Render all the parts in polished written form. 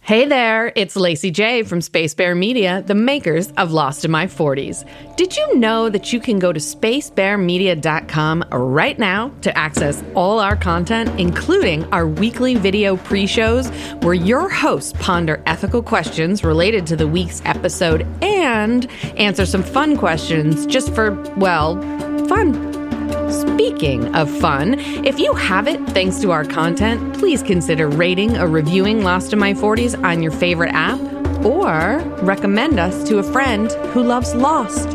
Hey there, it's Lacey J from Space Bear Media, the makers of Lost in My 40s. Did you know that you can go to spacebearmedia.com right now to access all our content, including our weekly video pre-shows where your hosts ponder ethical questions related to the week's episode and answer some fun questions just for, well, fun. Speaking of fun, if you have it thanks to our content, please consider rating or reviewing Lost in My 40s on your favorite app or recommend us to a friend who loves Lost.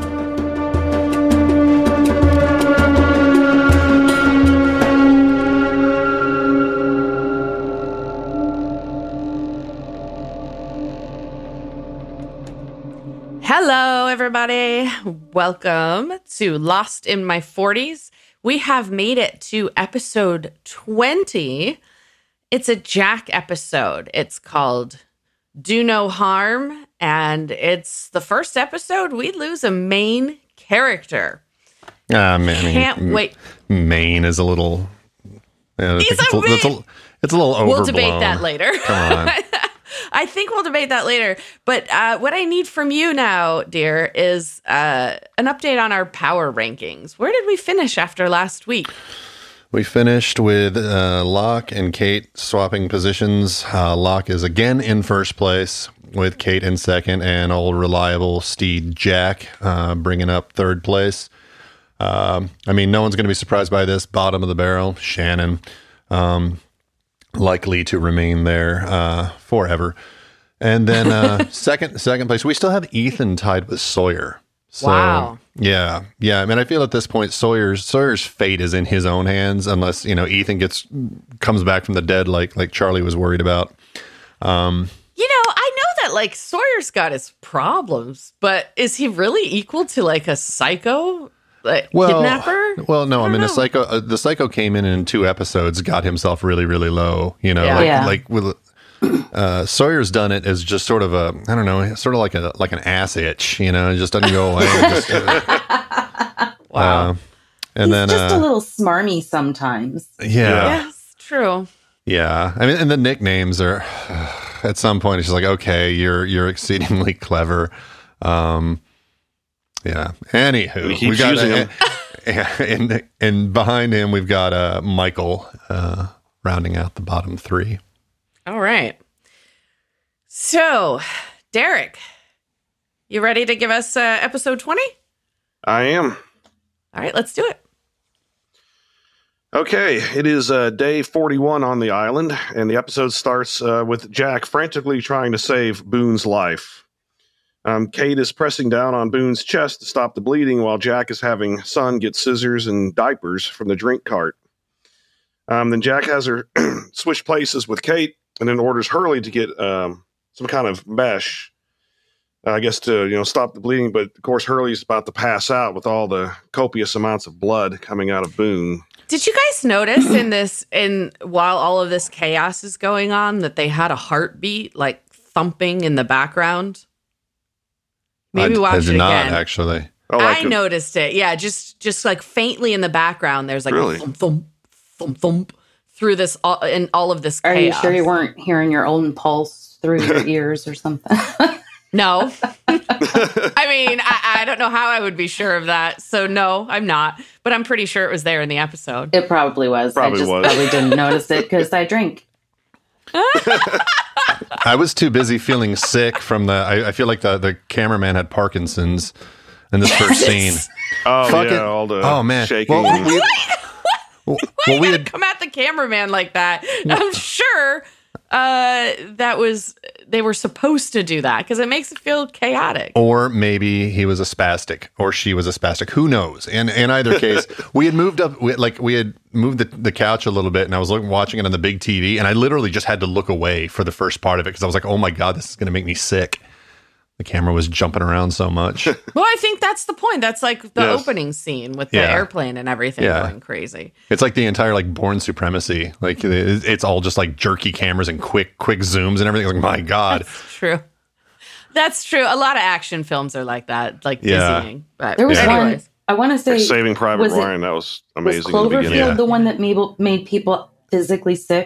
Hello, everybody. Welcome to Lost in My 40s. We have made it to episode 20. It's a Jack episode. It's called Do No Harm, and it's the first episode we lose a main character. Can't wait. Main is a little... it's a little overblown. We'll debate that later. Come on. I think we'll debate that later. But what I need from you now, dear, is an update on our power rankings. Where did we finish after last week? We finished with Locke and Kate swapping positions. Locke is again in first place with Kate in second, and old reliable steed Jack bringing up third place. I mean, no one's going to be surprised by this. Bottom of the barrel, Shannon. Likely to remain there forever. And then second place, we still have Ethan tied with Sawyer. So, wow. Yeah. I mean, I feel at this point Sawyer's fate is in his own hands, unless Ethan comes back from the dead like Charlie was worried about. I know that Sawyer's got his problems, but is he really equal to a psycho? Kidnapper? Well, no. I mean, the psycho came in 2 episodes, got himself really, really low. With Sawyer's done it as just sort of a, I don't know, sort of like an ass itch. It just doesn't go away. Wow. And He's then just a little smarmy sometimes. Yeah. Yes, true. Yeah. I mean, and the nicknames are at some point it's just like, okay, you're exceedingly clever. Yeah. Anywho, we got using him. And behind him we've got Michael rounding out the bottom 3. All right. So, Derek, you ready to give us episode 20? I am. All right, let's do it. Okay, it is day 41 on the island, and the episode starts with Jack frantically trying to save Boone's life. Kate is pressing down on Boone's chest to stop the bleeding while Jack is having Son get scissors and diapers from the drink cart. Then Jack has her switch places with Kate and then orders Hurley to get some kind of mesh, I guess to stop the bleeding. But of course, Hurley's about to pass out with all the copious amounts of blood coming out of Boone. Did you guys notice while all of this chaos is going on that they had a heartbeat thumping in the background? Maybe watch it again. I did not, actually. I noticed it. Yeah, just faintly in the background. There's really? A thump, thump, thump, thump through this in all of this chaos. Are you sure you weren't hearing your own pulse through your ears or something? No. I mean, I don't know how I would be sure of that. So no, I'm not. But I'm pretty sure it was there in the episode. It probably was. I probably didn't notice it because I drink. I was too busy feeling sick from I feel like the cameraman had Parkinson's in this first scene. All the shaking. Why you gotta come at the cameraman like that? I'm sure they were supposed to do that because it makes it feel chaotic. Or maybe he was a spastic, or she was a spastic. Who knows? In either case, we had moved up. We had moved the couch a little bit, and I was watching it on the big TV, and I literally just had to look away for the first part of it because I was like, "Oh my god, this is going to make me sick." The camera was jumping around so much. Well, I think that's the point. That's the opening scene with the airplane and everything going crazy. It's like the entire Bourne Supremacy. It's all just jerky cameras and quick zooms and everything. Like, my god. That's true. A lot of action films are like that, dizzying. But there was one. I want to say Saving Private Ryan. That was amazing. Was Cloverfield the one that made people physically sick?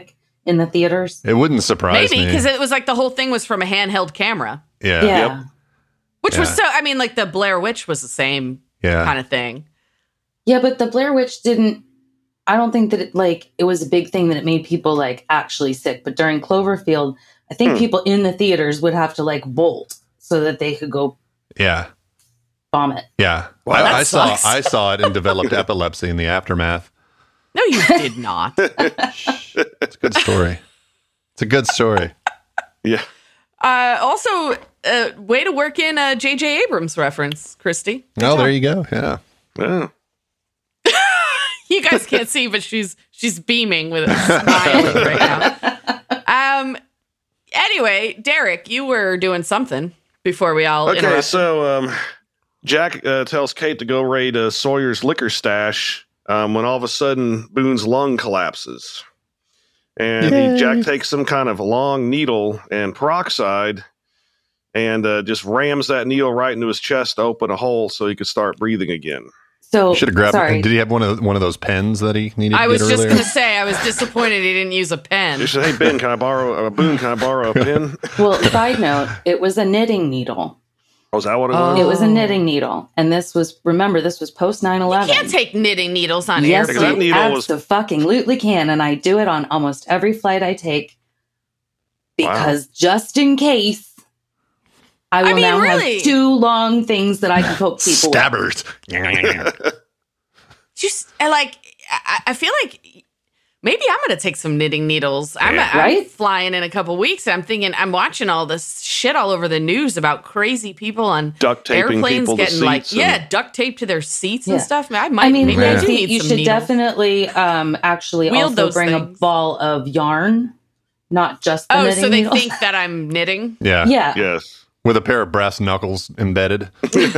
in the theaters? It wouldn't surprise Maybe me. because it was like the whole thing was from a handheld camera, Yeah. Yeah. which was Yeah. so. I mean, like the Blair Witch was the same Yeah. kind of thing. Yeah, but the Blair Witch didn't. I don't think that it was a big thing that it made people like actually sick. But during Cloverfield, I think people in the theaters would have to like bolt so that they could go Yeah. vomit. Yeah. Wow, I that saw sucks. I saw it and developed epilepsy in the aftermath. No, you did not. It's a good story. It's a good story. Yeah. Also, way to work in a J.J. Abrams reference, Christy. Oh, there you go. Yeah. Yeah. You guys can't see, but she's beaming with a smile right now. Anyway, Derek, you were doing something before we all Okay, interrupted. so Jack tells Kate to go raid Sawyer's liquor stash when all of a sudden Boone's lung collapses. And Jack takes some kind of long needle and peroxide and just rams that needle right into his chest to open a hole so he could start breathing again. So Should have grabbed. sorry. Did he have one of those pens that he needed? I to was get just earlier? going to say, I was disappointed he didn't use a pen. He said, "Hey Ben, can I borrow Boone? Can I borrow a pen?" Well, side note, it was a knitting needle. Oh, is that what it Oh. was? It was a knitting needle, and this was post 9/11. You can't take knitting needles on Yes, Because that airplanes. you needle was- absolutely can, and I do it on almost every flight I take because just in case, I will mean, now really? have two long things that I can poke people with. Stabbers. Just I feel like maybe I'm going to take some knitting needles. I'm Right? flying in a couple weeks. I'm thinking I'm watching all this shit all over the news about crazy people on Duct taping airplanes people to getting like seats duct taped to their seats Yeah. and stuff. I Maybe I do need you some should needles. definitely actually Wield also those bring things. a ball of yarn, not just the Oh, knitting so they needle. think that I'm knitting. Yeah. Yeah. Yes. With a pair of brass knuckles embedded.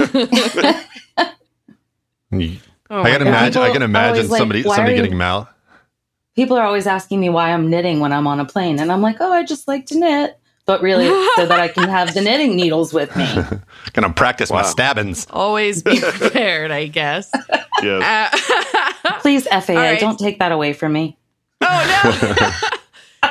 Oh I can my God. imagine. I can People imagine always like, somebody why are getting you- mouth. People are always asking me why I'm knitting when I'm on a plane, and I'm like, oh, I just like to knit, but really it's so that I can have the knitting needles with me. Gonna practice my Wow. stabbings. Always be prepared, I guess. Yes. Please, FAA, All right. don't take that away from me. Oh no.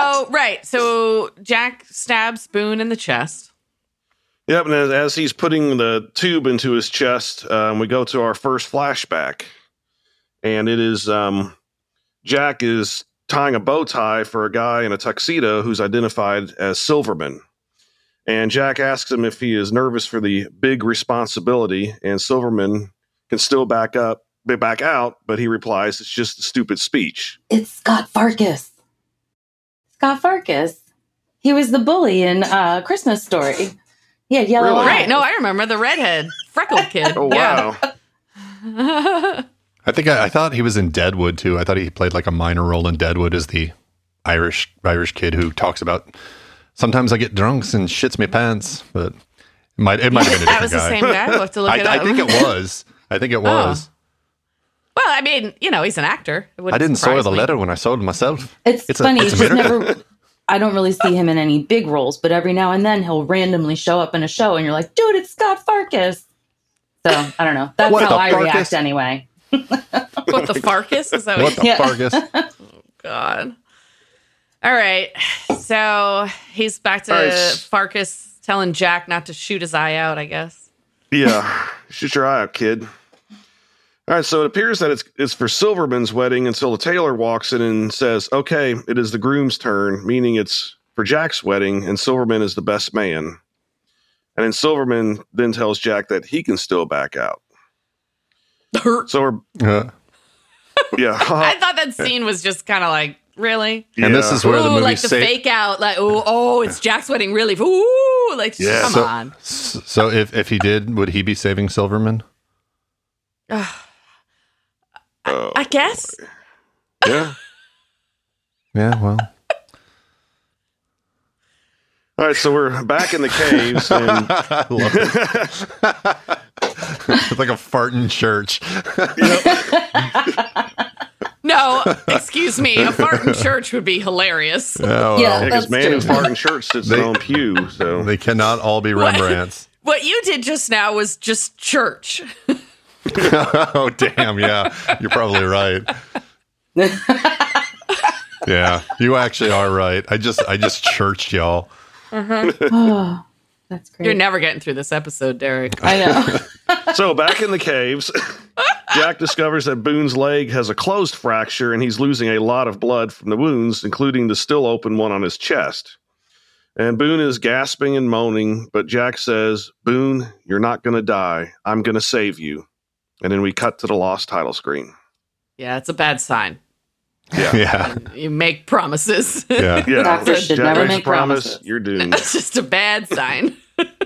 So Jack stabs Boone in the chest. Yep, and as he's putting the tube into his chest, we go to our first flashback. And it is Jack is tying a bow tie for a guy in a tuxedo who's identified as Silverman. And Jack asks him if he is nervous for the big responsibility, and Silverman can still back out, but he replies it's just a stupid speech. It's Scott Farkas. Scott Farkas. He was the bully in Christmas Story. He had yellow Really? eyes. Right. No, I remember the redhead freckled kid. Oh, wow. Yeah. I thought he was in Deadwood too. I thought he played like a minor role in Deadwood as the Irish kid who talks about sometimes I get drunk and shits me pants, but it might have been a different That was guy. the same guy. We'll have to look it I up. think it was. I think it was. Well, I mean, he's an actor. It wouldn't I didn't soil surprise the me. letter when I sold myself. It's funny. it's a He's miracle. never. I don't really see him in any big roles, but every now and then he'll randomly show up in a show, and you're like, "Dude, it's Scott Farkas." So I don't know. That's What how the I Farkas? react anyway. What the Farkas? Is that What the Yeah. Fargus? God. All right. So he's back to All right. Farkas telling Jack not to shoot his eye out, I guess. Yeah, shoot your eye out, kid. All right, so it appears that it's for Silverman's wedding until the tailor walks in and says, okay, it is the groom's turn, meaning it's for Jack's wedding, and Silverman is the best man. And then Silverman then tells Jack that he can still back out. So we're, yeah. I thought that scene was just kind of like, really? And this is where the Ooh, movie like the fake out, like, oh, it's Jack's wedding, really? Ooh, like, Yeah. come on. So if he did, would he be saving Silverman? I guess. Yeah. Yeah, well. All right, so we're back in the caves, and I love it. It's like a fart in church. No, excuse me. A fart in church would be hilarious. Oh, Yeah. well. because That's man who true. fart in church sits in their own pew. So They cannot all be Rembrandts. What you did just now was just church. Oh, damn. Yeah, you're probably right. Yeah, you actually are right. I just churched y'all. Oh, that's great. You're never getting through this episode, Derek. I know. So back in the caves, Jack discovers that Boone's leg has a closed fracture and he's losing a lot of blood from the wounds, including the still open one on his chest. And Boone is gasping and moaning, but Jack says, "Boone, you're not going to die. I'm going to save you." And then we cut to the lost title screen. Yeah, it's a bad sign. Yeah. You make promises. Yeah. Yeah, Doctors should Jack never makes a make promise. promises. You're doomed. It's just a bad sign.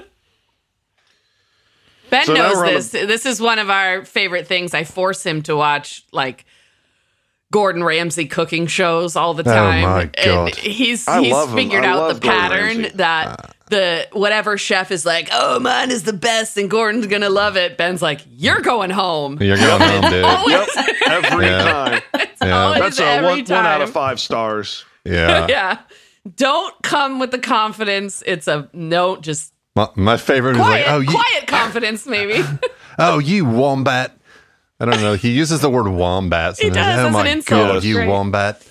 Ben So now knows we're on this. This is one of our favorite things. I force him to watch like Gordon Ramsay cooking shows all the time. my God. And he's I love him. figured I out love the Gordon pattern Ramsay. that the whatever chef is like, "Oh, mine is the best and Gordon's going to love it." Ben's like, "You're going home." You're going home, dude. Always, Every Yeah. time. Yeah. That's a every one out of time. 5 stars. Yeah. Yeah. Don't come with the confidence. It's a no, just My favorite is quiet, like, quiet confidence, maybe. you wombat. I don't know. He uses the word wombat. He does, Oh as my an insult. God, It's you great. wombat.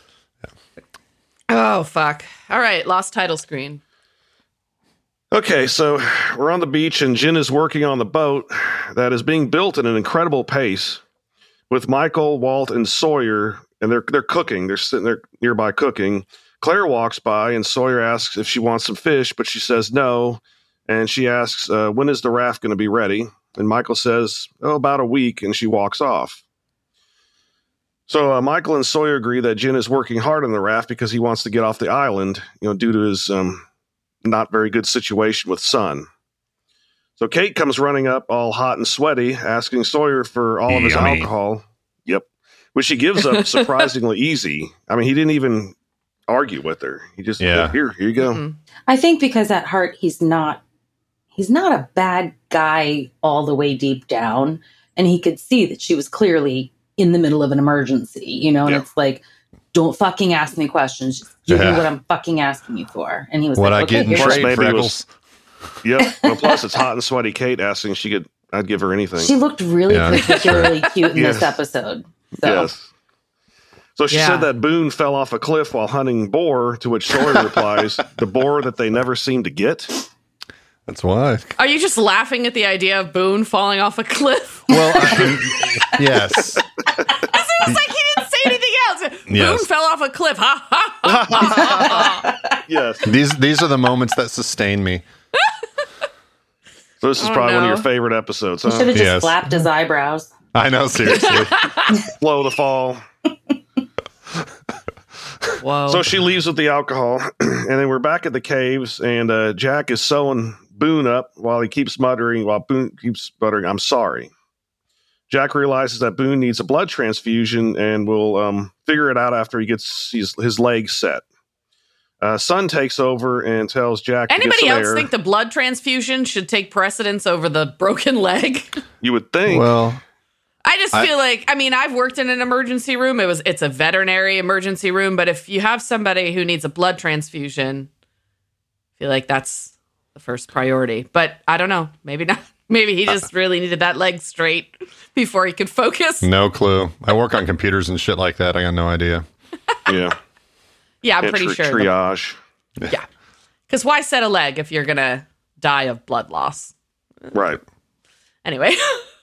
Oh, fuck. All right, lost title screen. Okay, so we're on the beach and Jin is working on the boat that is being built at an incredible pace with Michael, Walt, and Sawyer, and they're cooking. They're sitting there nearby cooking. Claire walks by and Sawyer asks if she wants some fish, but she says no. And she asks, when is the raft going to be ready? And Michael says, about a week, and she walks off. So Michael and Sawyer agree that Jin is working hard on the raft because he wants to get off the island, due to his not very good situation with Sun. So Kate comes running up all hot and sweaty, asking Sawyer for all of his Yummy. alcohol. Yep. Which he gives up surprisingly easy. I mean, he didn't even argue with her. He just, Yeah. here you go. Mhm. I think because at heart he's not a bad guy all the way deep down, and he could see that she was clearly in the middle of an emergency, and Yeah. it's like, don't fucking ask me questions, just give me Yeah. what I'm fucking asking you for. And he was What like, I okay, get in here's Plus, trade, maybe it Freckles. Yep. Well, plus it's hot and sweaty Kate asking I'd give her anything. She looked really Yeah. particularly cute in Yes. this episode. So Yes. So she Yeah. said that Boone fell off a cliff while hunting boar, to which Sawyer replies, the boar that they never seem to get. That's why. Are you just laughing at the idea of Boone falling off a cliff? Well, yes. It was like he didn't say anything else. Yes. Boone fell off a cliff. Ha ha ha. Yes. These are the moments that sustain me. So this is Oh, probably one of no. your favorite episodes, he huh? should have just Yes. flapped his eyebrows. I know, seriously. Slow the fall. Whoa. So she leaves with the alcohol, and then we're back at the caves, and Jack is sewing Boone up while Boone keeps muttering, "I'm sorry." Jack realizes that Boone needs a blood transfusion and will figure it out after he gets his legs set. Sun takes over and tells Jack to get Anybody some else air. think the blood transfusion should take precedence over the broken leg? You would think. Well, I just feel like, I've worked in an emergency room. It's a veterinary emergency room, but if you have somebody who needs a blood transfusion, I feel like that's the first priority. But I don't know. Maybe not. Maybe he just really needed that leg straight before he could focus. no clue. I work on computers and shit like that. I got no idea. Yeah. Yeah, I'm pretty sure. Triage. Yeah. Because why set a leg if you're going to die of blood loss? Right. Anyway.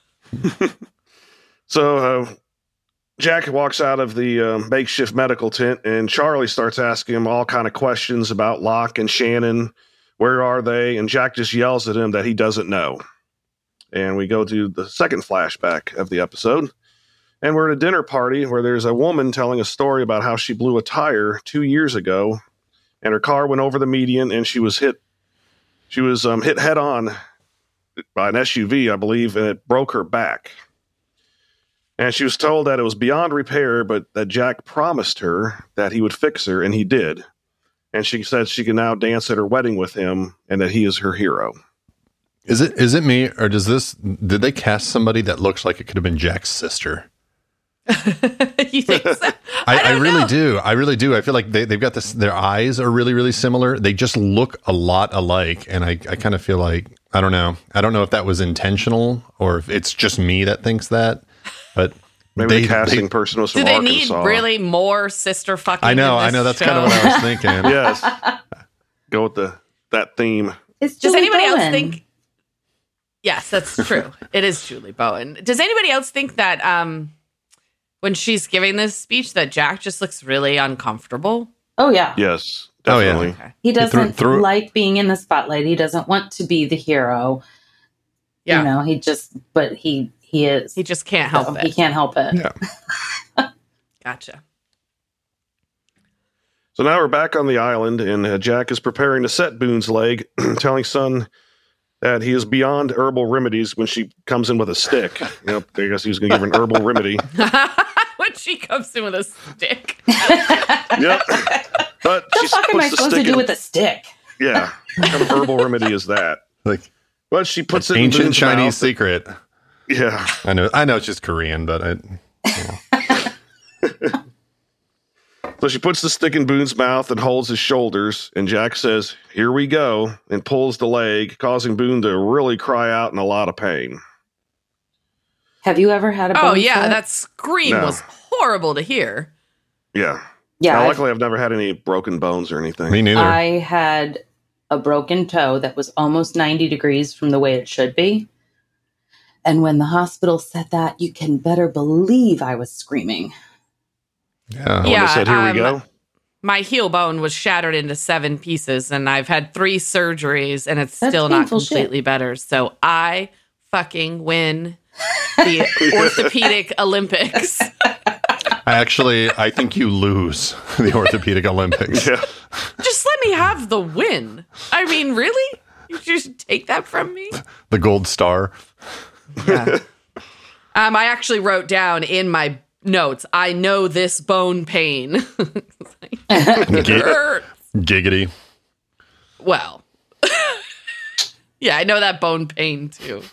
So Jack walks out of the makeshift medical tent, and Charlie starts asking him all kind of questions about Locke and Shannon. Where are they? And Jack just yells at him that he doesn't know. And we go to the second flashback of the episode. And we're at a dinner party where there's a woman telling a story about how she blew a tire 2 years ago, and her car went over the median, and she was hit head on by an SUV, I believe, and it broke her back. And she was told that it was beyond repair, but that Jack promised her that he would fix her, and he did. And she said she can now dance at her wedding with him, and that he is her hero. Is it me, or did they cast somebody that looks like it could have been Jack's sister? You think so? I really know. do. I really do. I feel like they've got this, their eyes are really, really similar. They just look a lot alike. And I kind of feel like, I don't know if that was intentional or if it's just me that thinks that. But Maybe the casting person was from Do they Arkansas. need really more sister fucking? I know. in this That's show? kind of what I was thinking. Yes. Go with that theme. It's Does Julie anybody else Bowen. think? Yes, that's true. It is Julie Bowen. Does anybody else think that when she's giving this speech that Jack just looks really uncomfortable? Oh yeah. Yes, Oh, yeah. definitely. Okay. He doesn't threw- like being in the spotlight. He doesn't want to be the hero. Yeah. You know, but he is. He just can't help He it. can't help it. Yeah. Gotcha. So now we're back on the island, and Jack is preparing to set Boone's leg, telling Son that he is beyond herbal remedies when she comes in with a stick. I guess he was going to give her an herbal remedy. When she comes in with a stick. Yep. But What she the fuck am I puts the supposed to stick do in. with a stick? Yeah. What kind of herbal remedy is that? Like But she puts it in ancient Boone's Chinese mouth. secret. Yeah. I know it's just Korean, but So she puts the stick in Boone's mouth and holds his shoulders, and Jack says, "Here we go," and pulls the leg, causing Boone to really cry out in a lot of pain. Have you ever had a Oh bone yeah, set? that scream No. was horrible to hear. Yeah. Yeah. Now, luckily, I've never had any broken bones or anything. me neither. I had a broken toe that was almost 90 degrees from the way it should be. And when the hospital said that, you can better believe I was screaming. Yeah. When Yeah, they said, "Here we go." My heel bone was shattered into 7 pieces, and I've had 3 surgeries, and it's That's still not painful shit. completely better. So I fucking win the orthopedic Olympics. I think you lose the orthopedic Olympics. Yeah. Just let me have the win. I mean, really? You just take that from me? The gold star. Yeah. I actually wrote down in my notes, I know this bone pain. It hurts. Giggity. Well, yeah, I know that bone pain too.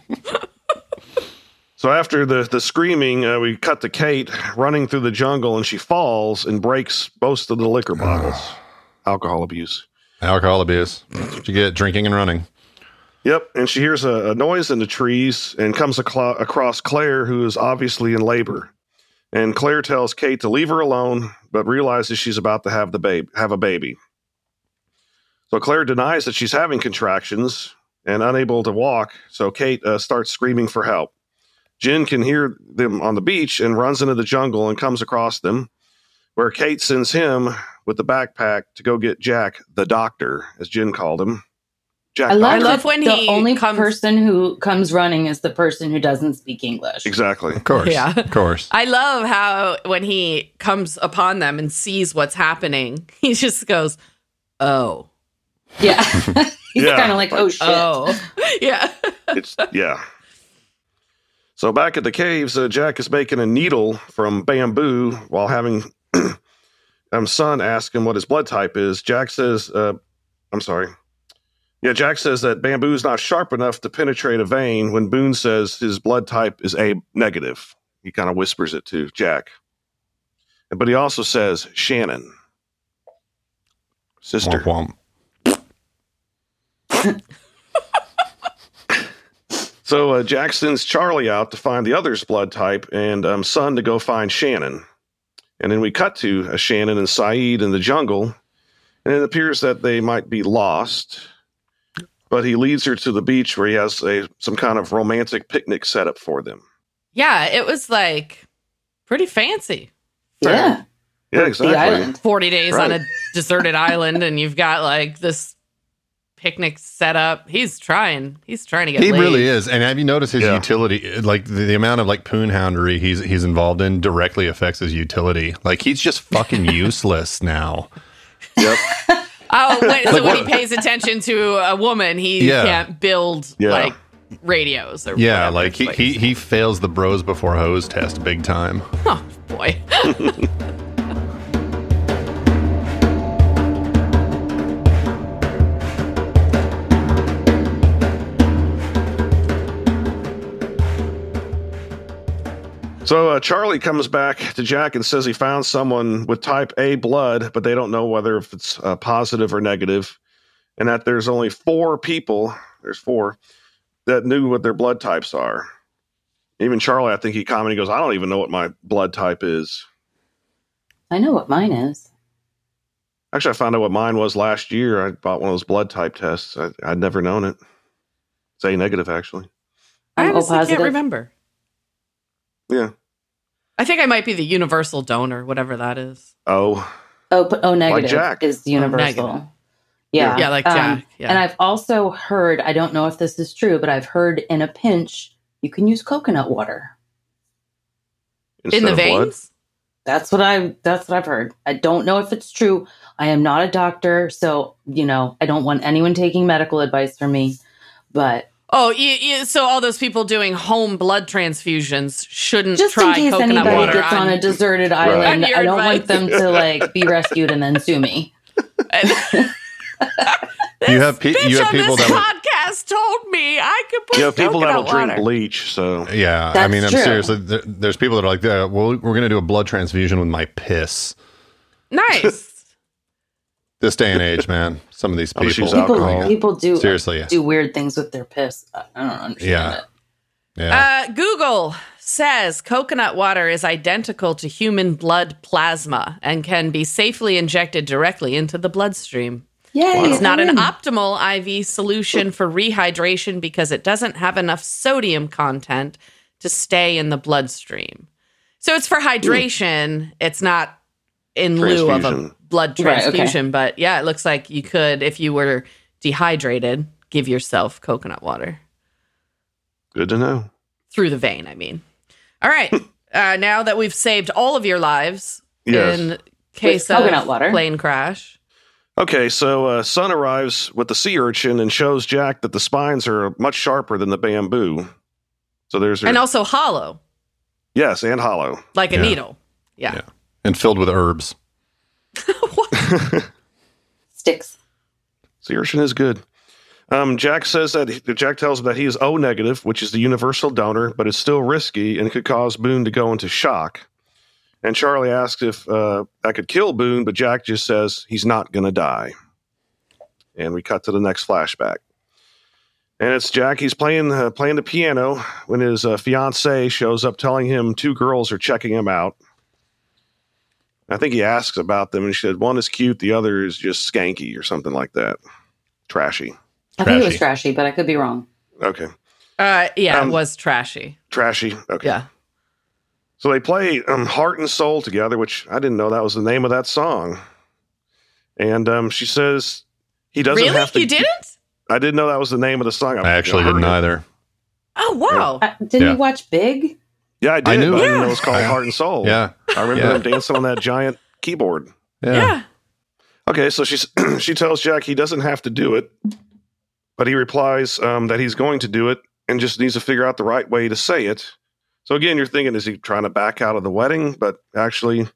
So after the screaming, we cut to Kate running through the jungle, and she falls and breaks most of the liquor bottles. Alcohol abuse. Alcohol abuse. That's what you get drinking and running. Yep, and she hears a noise in the trees and comes across Claire, who is obviously in labor. And Claire tells Kate to leave her alone, but realizes she's about to have a baby. So Claire denies that she's having contractions and unable to walk. So Kate starts screaming for help. Jen can hear them on the beach and runs into the jungle and comes across them, where Kate sends him with the backpack to go get Jack, the doctor, as Jen called him. Jack, I love love when the he only comes- person who comes running is the person who doesn't speak English. exactly. Of course. Yeah. Of course. I love how when he comes upon them and sees what's happening, he just goes, "Oh, Yeah. He's Yeah. kind of like, oh shit. oh, yeah." Yeah. So back at the caves, Jack is making a needle from bamboo while having Son ask him what his blood type is. Jack says, Jack says that bamboo is not sharp enough to penetrate a vein when Boone says his blood type is A negative. He kind of whispers it to Jack. But he also says, Shannon. Sister. Womp womp. So Jack sends Charlie out to find the other's blood type and Son to go find Shannon. And then we cut to Shannon and Saeed in the jungle, and it appears that they might be lost. But he leads her to the beach where he has some kind of romantic picnic set up for them. Yeah, it was like pretty fancy. Yeah. Yeah, The exactly. island. 40 days on Right. a deserted island, and you've got like this picnic set up. He's trying to get He laid. really is. And have you noticed his Yeah. utility? Like the amount of like poonhoundery he's involved in directly affects his utility. Like he's just fucking useless now. Yep. Oh, so when he pays attention to a woman, he Yeah. can't build Yeah. like radios or Yeah, whatever. like he fails the bros before hose test big time. Oh boy. So Charlie comes back to Jack and says he found someone with type A blood, but they don't know whether if it's positive or negative, and that there's only 4 people, there's 4, that knew what their blood types are. Even Charlie, I think he commented, he goes, I don't even know what my blood type is. I know what mine is. Actually, I found out what mine was last year. I bought one of those blood type tests. I'd never known it. It's A negative, actually. I I'm O honestly positive. can't remember. Yeah. I think I might be the universal donor, whatever that is. Oh. O negative Jack. is universal. negative. Yeah. Yeah, like Jack. Yeah. And I've also heard, I don't know if this is true, but I've heard in a pinch, you can use coconut water. Instead In the of blood? veins? That's what I've heard. I don't know if it's true. I am not a doctor, so I don't want anyone taking medical advice from me. But Oh, so all those people doing home blood transfusions shouldn't just try in case coconut anybody water gets on a deserted island, on your I don't want advice. them to like be rescued and then sue me. You have Bitch you have on people this that podcast told me I could put You have people that'll coconut drink water. bleach, so. would, yeah. I That's mean, I'm true. seriously. There's people that are like, well, we're going to do a blood transfusion with my piss. Nice. This day and age, man. Some of these I'll just people. use alcohol. People do Seriously, yeah. do weird things with their piss. I don't understand Yeah. it. Yeah. Google says coconut water is identical to human blood plasma and can be safely injected directly into the bloodstream. Yay! It's not an I'm in. optimal IV solution for rehydration because it doesn't have enough sodium content to stay in the bloodstream. So it's for hydration. It's not in lieu of a Transfusion. blood Right, okay. transfusion. But yeah, it looks like you could, if you were dehydrated, give yourself coconut water. Good to know. Through the vein, I mean. All right. Now that we've saved all of your lives Yes. in case of coconut water. plane crash. Okay, so Sun arrives with the sea urchin and shows Jack that the spines are much sharper than the bamboo. So there's her, And also hollow, yes, and hollow. like a Yeah. needle. Yeah. Yeah. And filled with herbs. Sticks. Sea urchin is good. Jack tells him that he is O negative, which is the universal donor, but it's still risky and could cause Boone to go into shock. And Charlie asks if that could kill Boone, but Jack just says he's not going to die. And we cut to the next flashback. And it's Jack. He's playing the piano when his fiancée shows up telling him two girls are checking him out. I think he asks about them, and she said one is cute, the other is just skanky or something like that. Trashy. I think it was Trashy. trashy, but I could be wrong. Okay. Yeah, Um, it was trashy. Trashy. Okay. Yeah. So they play Heart and Soul together, which I didn't know that was the name of that song. And she says he doesn't Really? have to. You didn't? I didn't know that was the name of the song. I actually heard didn't it. either. Oh, wow. Didn't Yeah. you watch Big? Yeah, I did. I knew but I it. didn't know it was called Yeah. Heart and Soul. Yeah. I remember Yeah. them dancing on that giant keyboard. Yeah. Okay, so she tells Jack he doesn't have to do it, but he replies that he's going to do it and just needs to figure out the right way to say it. So again, you're thinking, is he trying to back out of the wedding? But actually,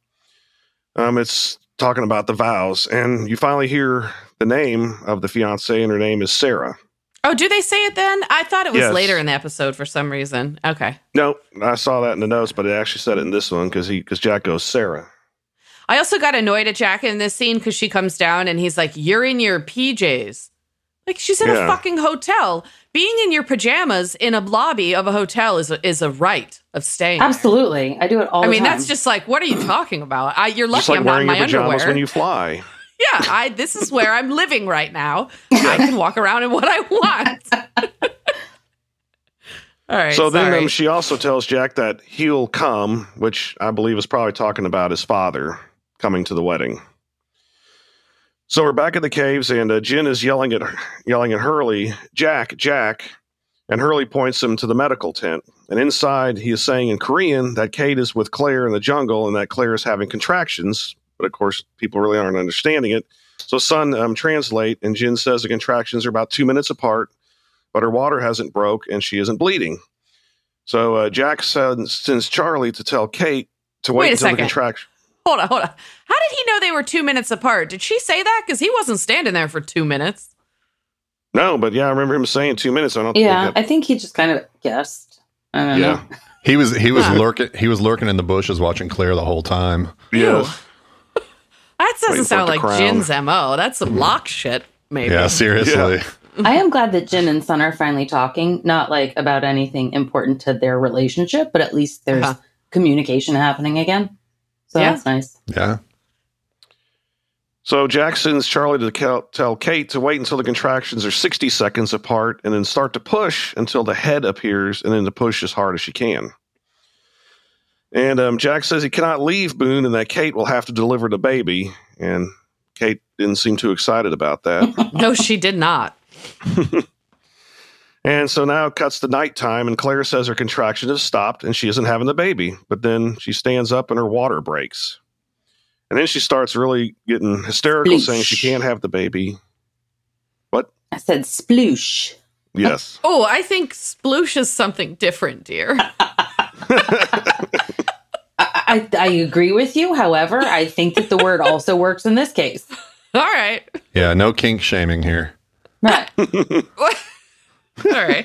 it's talking about the vows. And you finally hear the name of the fiancée, and her name is Sarah. Oh, do they say it then? I thought it was Yes. later in the episode for some reason. Okay. No, I saw that in the notes, but it actually said it in this one because Jack goes, Sarah. I also got annoyed at Jack in this scene because she comes down and he's like, "You're in your PJs." Like, she's in a Yeah. fucking hotel. Being in your pajamas in a lobby of a hotel is a right of staying. there. Absolutely. I do it all I the mean, time. that's just like, what are you talking about? You're Just lucky like I'm not wearing in your my pajamas underwear. when you fly. Yeah, this is where I'm living right now. I can walk around in what I want. All right. So then sorry. she also tells Jack that he'll come, which I believe is probably talking about his father coming to the wedding. So we're back at the caves, and Jin is yelling at Hurley, Jack, and Hurley points him to the medical tent. And inside, he is saying in Korean that Kate is with Claire in the jungle and that Claire is having contractions. But of course, people really aren't understanding it. So Sun translate, and Jin says the contractions are about 2 minutes apart, but her water hasn't broke and she isn't bleeding. So Jack sends Charlie to tell Kate to Wait a wait until the second. contraction. Hold on. How did he know they were 2 minutes apart? Did she say that? Because he wasn't standing there for 2 minutes. No, but yeah, I remember him saying 2 minutes. I don't yeah, think I think he just kind of guessed. I don't know. He was Huh. lurking in the bushes watching Claire the whole time. Yeah. Ew. That doesn't Waiting for sound it to like crown. Jin's MO. That's some lock shit, maybe. Yeah, seriously. I am glad that Jin and Sun are finally talking, not like about anything important to their relationship, but at least there's communication happening again. So that's nice. Yeah. So Jack sends Charlie to tell Kate to wait until the contractions are 60 seconds apart and then start to push until the head appears and then to push as hard as she can. And Jack says he cannot leave Boone and that Kate will have to deliver the baby. And Kate didn't seem too excited about that. No, she did not. And so now it cuts to nighttime and Claire says her contraction has stopped and she isn't having the baby. But then she stands up and her water breaks. And then she starts really getting hysterical, saying she can't have the baby. What? I said sploosh. Yes. Oh, I think sploosh is something different, dear. I agree with you. However, I think that the word also works in this case. All right. Yeah, no kink shaming here. Right. All right.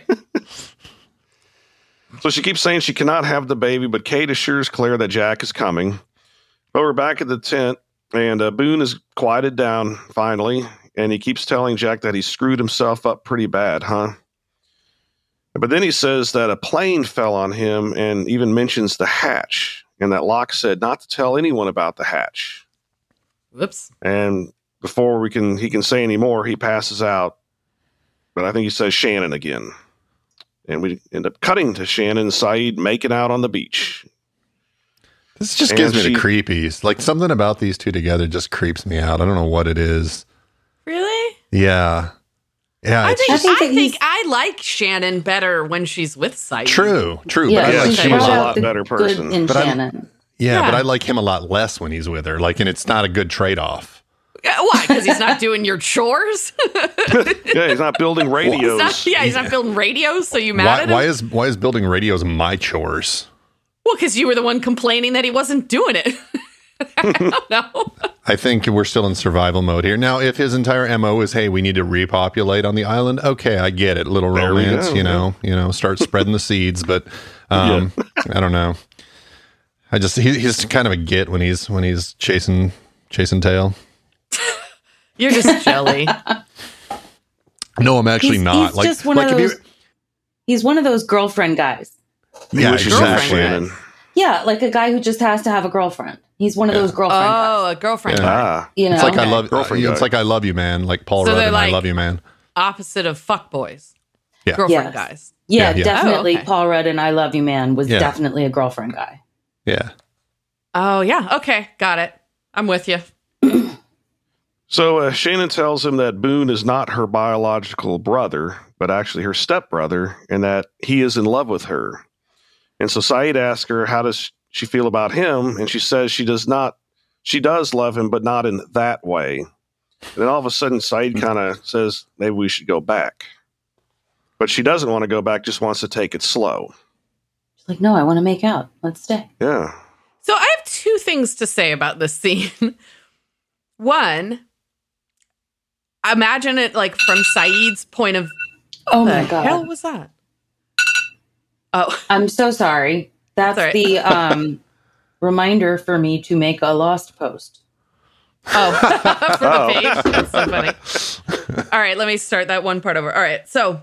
So she keeps saying she cannot have the baby, but Kate assures Claire that Jack is coming. But we're back at the tent, and Boone is quieted down finally, and he keeps telling Jack that he screwed himself up pretty bad, huh? But then he says that a plane fell on him and even mentions the hatch, and that Locke said not to tell anyone about the hatch. Whoops. And before he can say any more, he passes out. But I think he says Shannon again. And we end up cutting to Shannon and Saeed making out on the beach. This just gives me the creepies. Like, something about these two together just creeps me out. I don't know what it is. Really? Yeah. Yeah. I think I like Shannon better when she's with Saeed. True. Yeah, but I like she's him a a lot. lot better person. In But Shannon. Yeah, but I like him a lot less when he's with her. Like, and it's not a good trade-off. Why? Because he's not doing your chores? Yeah, he's not building radios. He's not building radios, so you mad at him? Why is building radios my chores? Well, because you were the one complaining that he wasn't doing it. I don't know. I think we're still in survival mode here. Now, if his entire MO is, hey, we need to repopulate on the island, okay, I get it. Little There we romance, go, start spreading the seeds. But I don't know. He's kind of a git when he's chasing tail. You're just jelly. No, I'm actually not. He's just one of those. He's one of those girlfriend guys. Yeah, exactly. exactly. Yeah, like a guy who just has to have a girlfriend. He's one of those girlfriend guys. Oh, a girlfriend. Ah, You know, It's like I love. Girlfriend It's guy. like I love you, man. Like Paul So Rudd they're and I like- love you, man. Opposite of fuckboys. Yeah. Girlfriend Yes. guys. Yeah, Yeah. definitely. Oh, okay. Paul Rudd and I Love You Man was Yeah. definitely a girlfriend guy. Yeah. Oh, yeah. Okay. Got it. I'm with you. So Shannon tells him that Boone is not her biological brother, but actually her stepbrother, and that he is in love with her. And so Saeed asks her, how does she feel about him? And she says she does love him, but not in that way. And then all of a sudden, Saeed kind of says, maybe we should go back. But she doesn't want to go back, just wants to take it slow. She's like, no, I want to make out. Let's stay. Yeah. So I have two things to say about this scene. One, imagine it like from Saeed's point of Oh the my God. hell was that? Oh, I'm so sorry. That's Sorry. the reminder for me to make a Lost post. for the page. That's so funny. All right, let me start that one part over. All right, so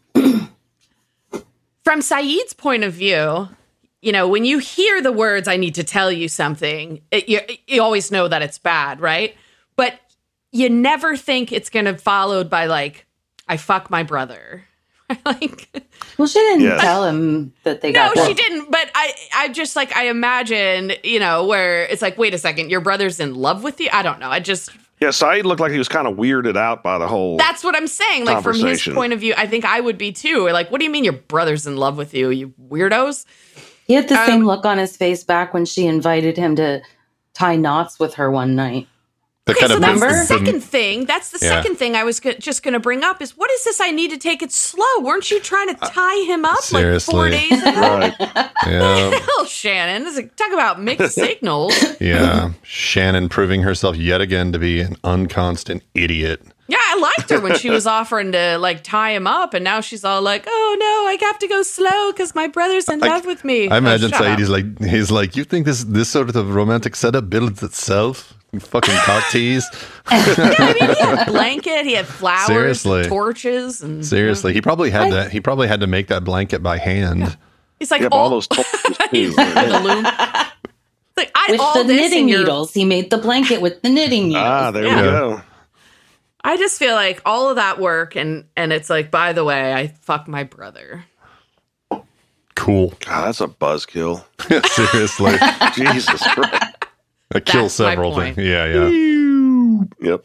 from Saeed's point of view, when you hear the words, I need to tell you something, you always know that it's bad, right? But you never think it's going to followed by like, I fuck my brother. Like, Well, she didn't Yes. tell him that they no, got she didn't. But I just like, I imagine, where it's like, wait a second, your brother's in love with you? I don't know. Yeah, Saeed looked like he was kind of weirded out by the whole... That's what I'm saying. Like, from his Conversation. point of view, I think I would be too. Like, what do you mean your brother's in love with you, you weirdos? He had the same look on his face back when she invited him to tie knots with her one night. The Okay, so that's remember? the second thing. That's the Yeah. second thing I was just going to bring up is, what is this? I need to take it slow. Weren't you trying to tie him up like 4 seriously. days ago? Right. Yeah. Hell, Shannon. This is, talk about mixed signals. Yeah. Shannon proving herself yet again to be an unconstant idiot. Yeah, I liked her when she was offering to like tie him up, and now she's all like, "Oh no, I have to go slow because my brother's in love with me." I imagine Shut Saeed up. he's like, you think this sort of romantic setup builds itself? Fucking cock tease. Yeah, I mean, he had a blanket, he had flowers, Seriously. torches, and Seriously, he probably had that. He probably had to make that blanket by hand. he's like, Yeah, but all those toys too. the loom. It's like, I With all the this knitting in your- needles. He made the blanket with the knitting needles. Ah, there Yeah. we go. I just feel like all of that work, and it's like, by the way, I fucked my brother. Cool. God, that's a buzzkill. Seriously, Jesus Christ. I kill That's my several point. things. Yeah. Yep.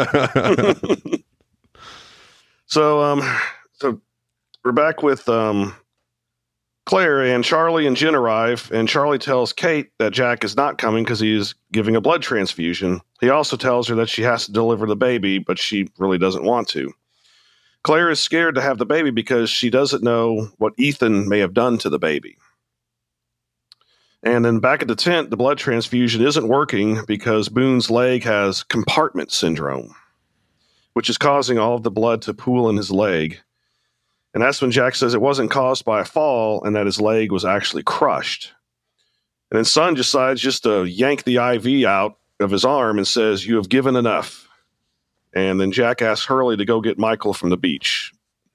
So we're back with Claire, and Charlie and Jen arrive, and Charlie tells Kate that Jack is not coming because he is giving a blood transfusion. He also tells her that she has to deliver the baby, but she really doesn't want to. Claire is scared to have the baby because she doesn't know what Ethan may have done to the baby. And then back at the tent, the blood transfusion isn't working because Boone's leg has compartment syndrome, which is causing all of the blood to pool in his leg. And that's when Jack says it wasn't caused by a fall and that his leg was actually crushed. And then Son decides just to yank the IV out of his arm and says, "You have given enough." And then Jack asks Hurley to go get Michael from the beach.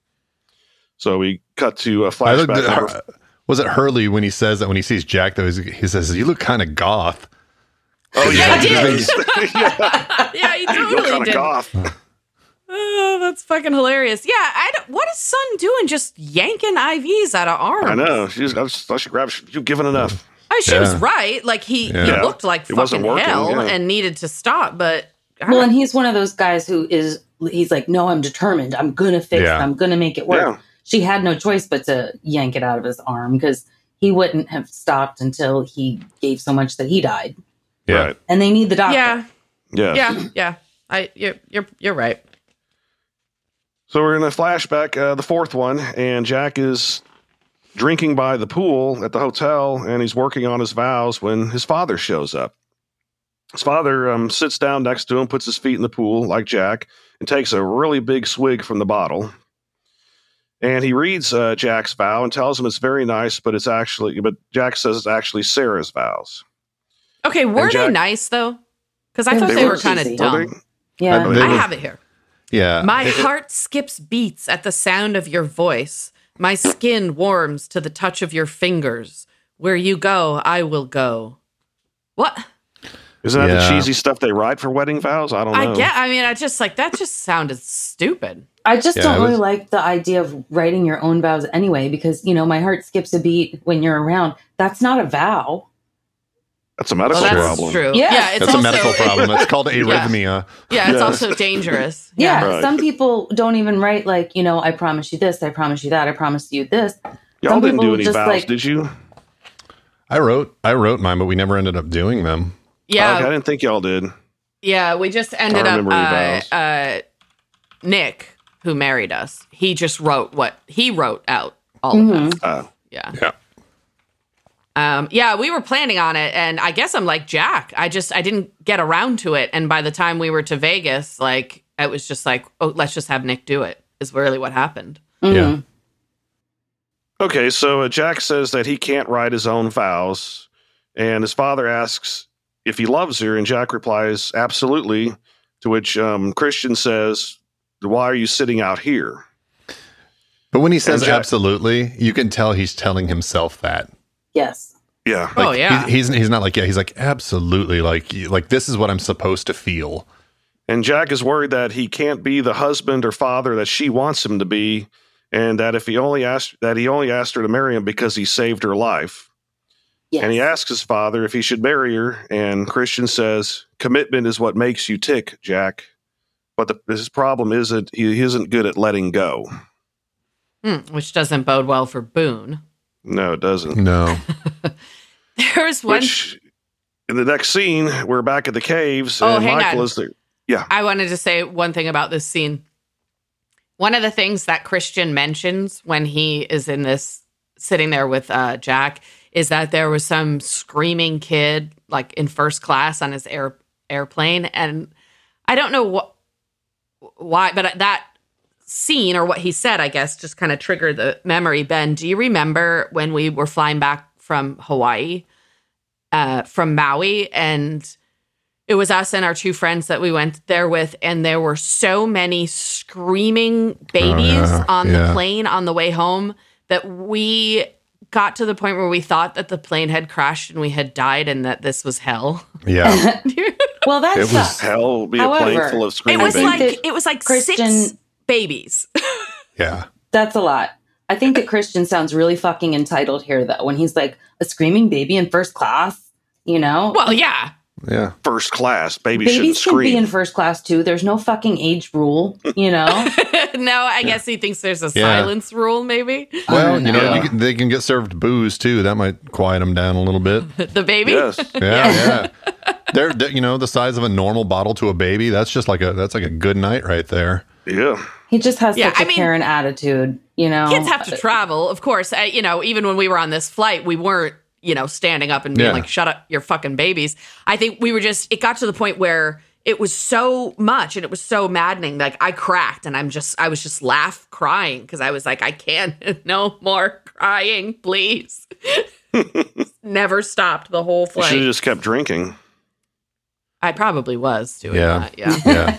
So we cut to a flashback. Was it Hurley when he says that when he sees Jack, though, he says, "You look kind of goth." Oh, Yeah, he did. yeah. Yeah, he You look totally kind of did. goth. Oh, that's fucking hilarious. Yeah, what is Son doing just yanking IVs out of arms? I know. I thought she grabbed. You've given enough. She was Yeah. right. Like, he Yeah. looked like It wasn't fucking working, hell yeah. and needed to stop, but... Well, and he's one of those guys he's like, no, I'm determined. I'm going to fix Yeah. it. I'm going to make it work. Yeah. She had no choice but to yank it out of his arm because he wouldn't have stopped until he gave so much that he died. Yeah. Right. And they need the doctor. Yeah. You're right. So we're in a flashback, the fourth one, and Jack is drinking by the pool at the hotel, and he's working on his vows when his father shows up. His father sits down next to him, puts his feet in the pool like Jack, and takes a really big swig from the bottle. And he reads Jack's vow and tells him it's very nice, but Jack says it's actually Sarah's vows. Okay, were And they Jack- nice, though? Because I They thought were they were cheesy. kind of Were dumb. Were they? Yeah. They I were- have it here. Yeah. My heart skips beats at the sound of your voice. My skin warms to the touch of your fingers. Where you go, I will go. What? Isn't that the Yeah. cheesy stuff they write for wedding vows? I don't know. I just like, that just sounded stupid. I just Yeah, don't it really was- like the idea of writing your own vows anyway, because, my heart skips a beat when you're around. That's not a vow. That's a medical Well, that's problem. true. Yeah. It's That's also, a medical problem. It's called arrhythmia. Yeah, it's Yes. also dangerous. Yeah. Right. Some people don't even write like, I promise you this, I promise you that, I promise you this. Y'all Some didn't do people any just, vows, like- did you? I wrote mine, but we never ended up doing them. Yeah, Okay, I didn't think y'all did. yeah. We just ended I up. remember your vows. Nick, who married us, he just wrote out all Mhm. of them. Uh, Yeah. Yeah. We were planning on it, and I guess I'm like Jack. I didn't get around to it, and by the time we were to Vegas, like it was just like, oh, let's just have Nick do it. Is really what happened. Mhm. Yeah. Okay, so Jack says that he can't write his own vows, and his father asks if he loves her, and Jack replies, absolutely, to which Christian says, why are you sitting out here? But when he says And Jack- absolutely, you can tell he's telling himself that. Yes. Yeah. Like, Oh, yeah. He's not like, yeah, he's like, absolutely. Like this is what I'm supposed to feel. And Jack is worried that he can't be the husband or father that she wants him to be, and that he only asked her to marry him because he saved her life. Yes. And he asks his father if he should marry her, and Christian says, commitment is what makes you tick, Jack. But his problem isn't he isn't good at letting go. Which doesn't bode well for Boone. No, it doesn't. No. There was one. Which, in the next scene, we're back at the caves, Oh, and hang Michael on. is there. I wanted to say one thing about this scene. One of the things that Christian mentions when he is in this, sitting there with Jack, is that there was some screaming kid like in first class on his airplane, and I don't know why, but that scene or what he said, I guess, just kind of triggered the memory. Ben, do you remember when we were flying back from Hawaii, from Maui, and It was us and our 2 friends that we went there with, and there were so many screaming babies on the plane on the way home that we got to the point where we thought that the plane had crashed and we had died and that this was hell. Yeah. Well, that It was sucks. hell. Be However, a plane full of It screaming was babies. like Christian- 6 babies. Yeah. That's a lot. I think that Christian sounds really fucking entitled here, though, when he's like a screaming baby in first class, you know? Well, yeah. Yeah. First class. Babies shouldn't Babies can be scream. in first class, too. There's no fucking age rule, you know? No, I guess he thinks there's a Yeah. silence rule, maybe. Well, you know, Yeah. they can get served booze too. That might quiet them down a little bit. The baby? Yes. Yeah. They're, you know, the size of a normal bottle to a baby. That's like a good night right there. Yeah. He just has Yeah, such a I mean- Karen attitude, you know? Kids have to travel. Of course, you know, even when we were on this flight, we weren't, you know, standing up and being Yeah. like, shut up, you're fucking babies. I think we were it got to the point where it was so much and it was so maddening. Like I cracked and I was just crying because I was like, I can't, no more crying, please. Never stopped the whole You should have flight. just kept drinking. I probably was doing Yeah. that. Yeah.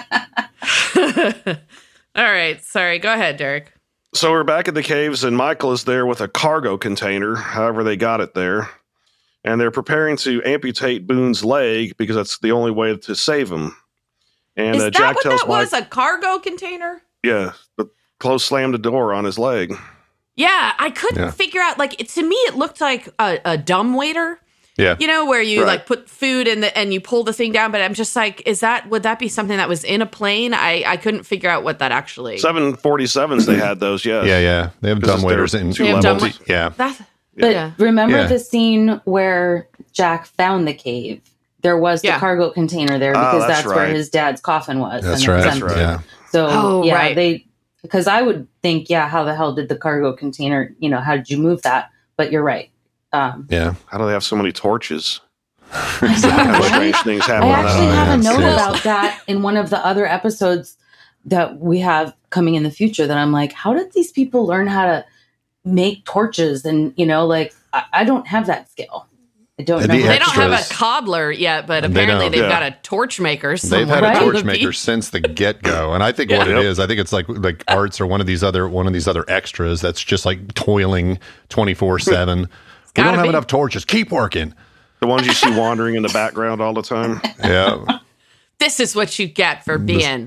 Yeah. All right. Sorry. Go ahead, Derek. So we're back at the caves, and Michael is there with a cargo container, however they got it there. And they're preparing to amputate Boone's leg because that's the only way to save him. And Is that Jack what tells that Mike, was? A cargo container? yeah, the close slammed the door on his leg. Yeah, I couldn't Yeah. figure out. Like, to me, it looked like a dumbwaiter. Yeah. You know, where you Right. like put food in and you pull the thing down. But I'm just like, would that be something that was in a plane? I couldn't figure out what that actually. 747s, they had those, yes. Yeah. They have Because dumb waiters they're in two They have levels. dumb- Yeah. That, But yeah. remember Yeah. the scene where Jack found the cave? There was the Yeah. cargo container there Ah, because that's that's where right. his dad's coffin was. That's and it was right. empty. right. Yeah. So Oh, yeah, right. because I would think, yeah, how the hell did the cargo container, you know, how did you move that? But you're right. Yeah. How do they have so many torches? Right? Strange things I happen on actually that. have a yeah, note yeah. about that in one of the other episodes that we have coming in the future that I'm like, how did these people learn how to make torches? And, you know, like, I don't have that skill. I don't And know. the how They to don't have a extras. cobbler yet, but They apparently don't. they've Yeah. got a torch maker. They've had somewhere a on the torch maker beach. since the get go, and I think what Yeah. it is, I think it's like Arts or one of these other extras that's just like toiling 24/7. We gotta don't have be. enough torches. Keep working. The ones you see wandering in the background all the time. Yeah, This is what you get for being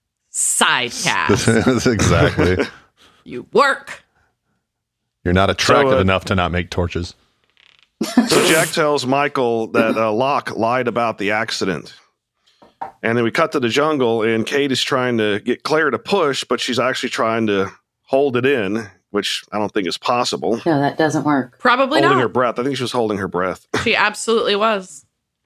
sidecast. exactly. You work. You're not attractive So, enough to not make torches. So Jack tells Michael that Locke lied about the accident. And then we cut to the jungle, and Kate is trying to get Claire to push, but she's actually trying to hold it in, which I don't think is possible. No, that doesn't work. Probably Holding her not. breath. I think she was holding her breath. She absolutely was.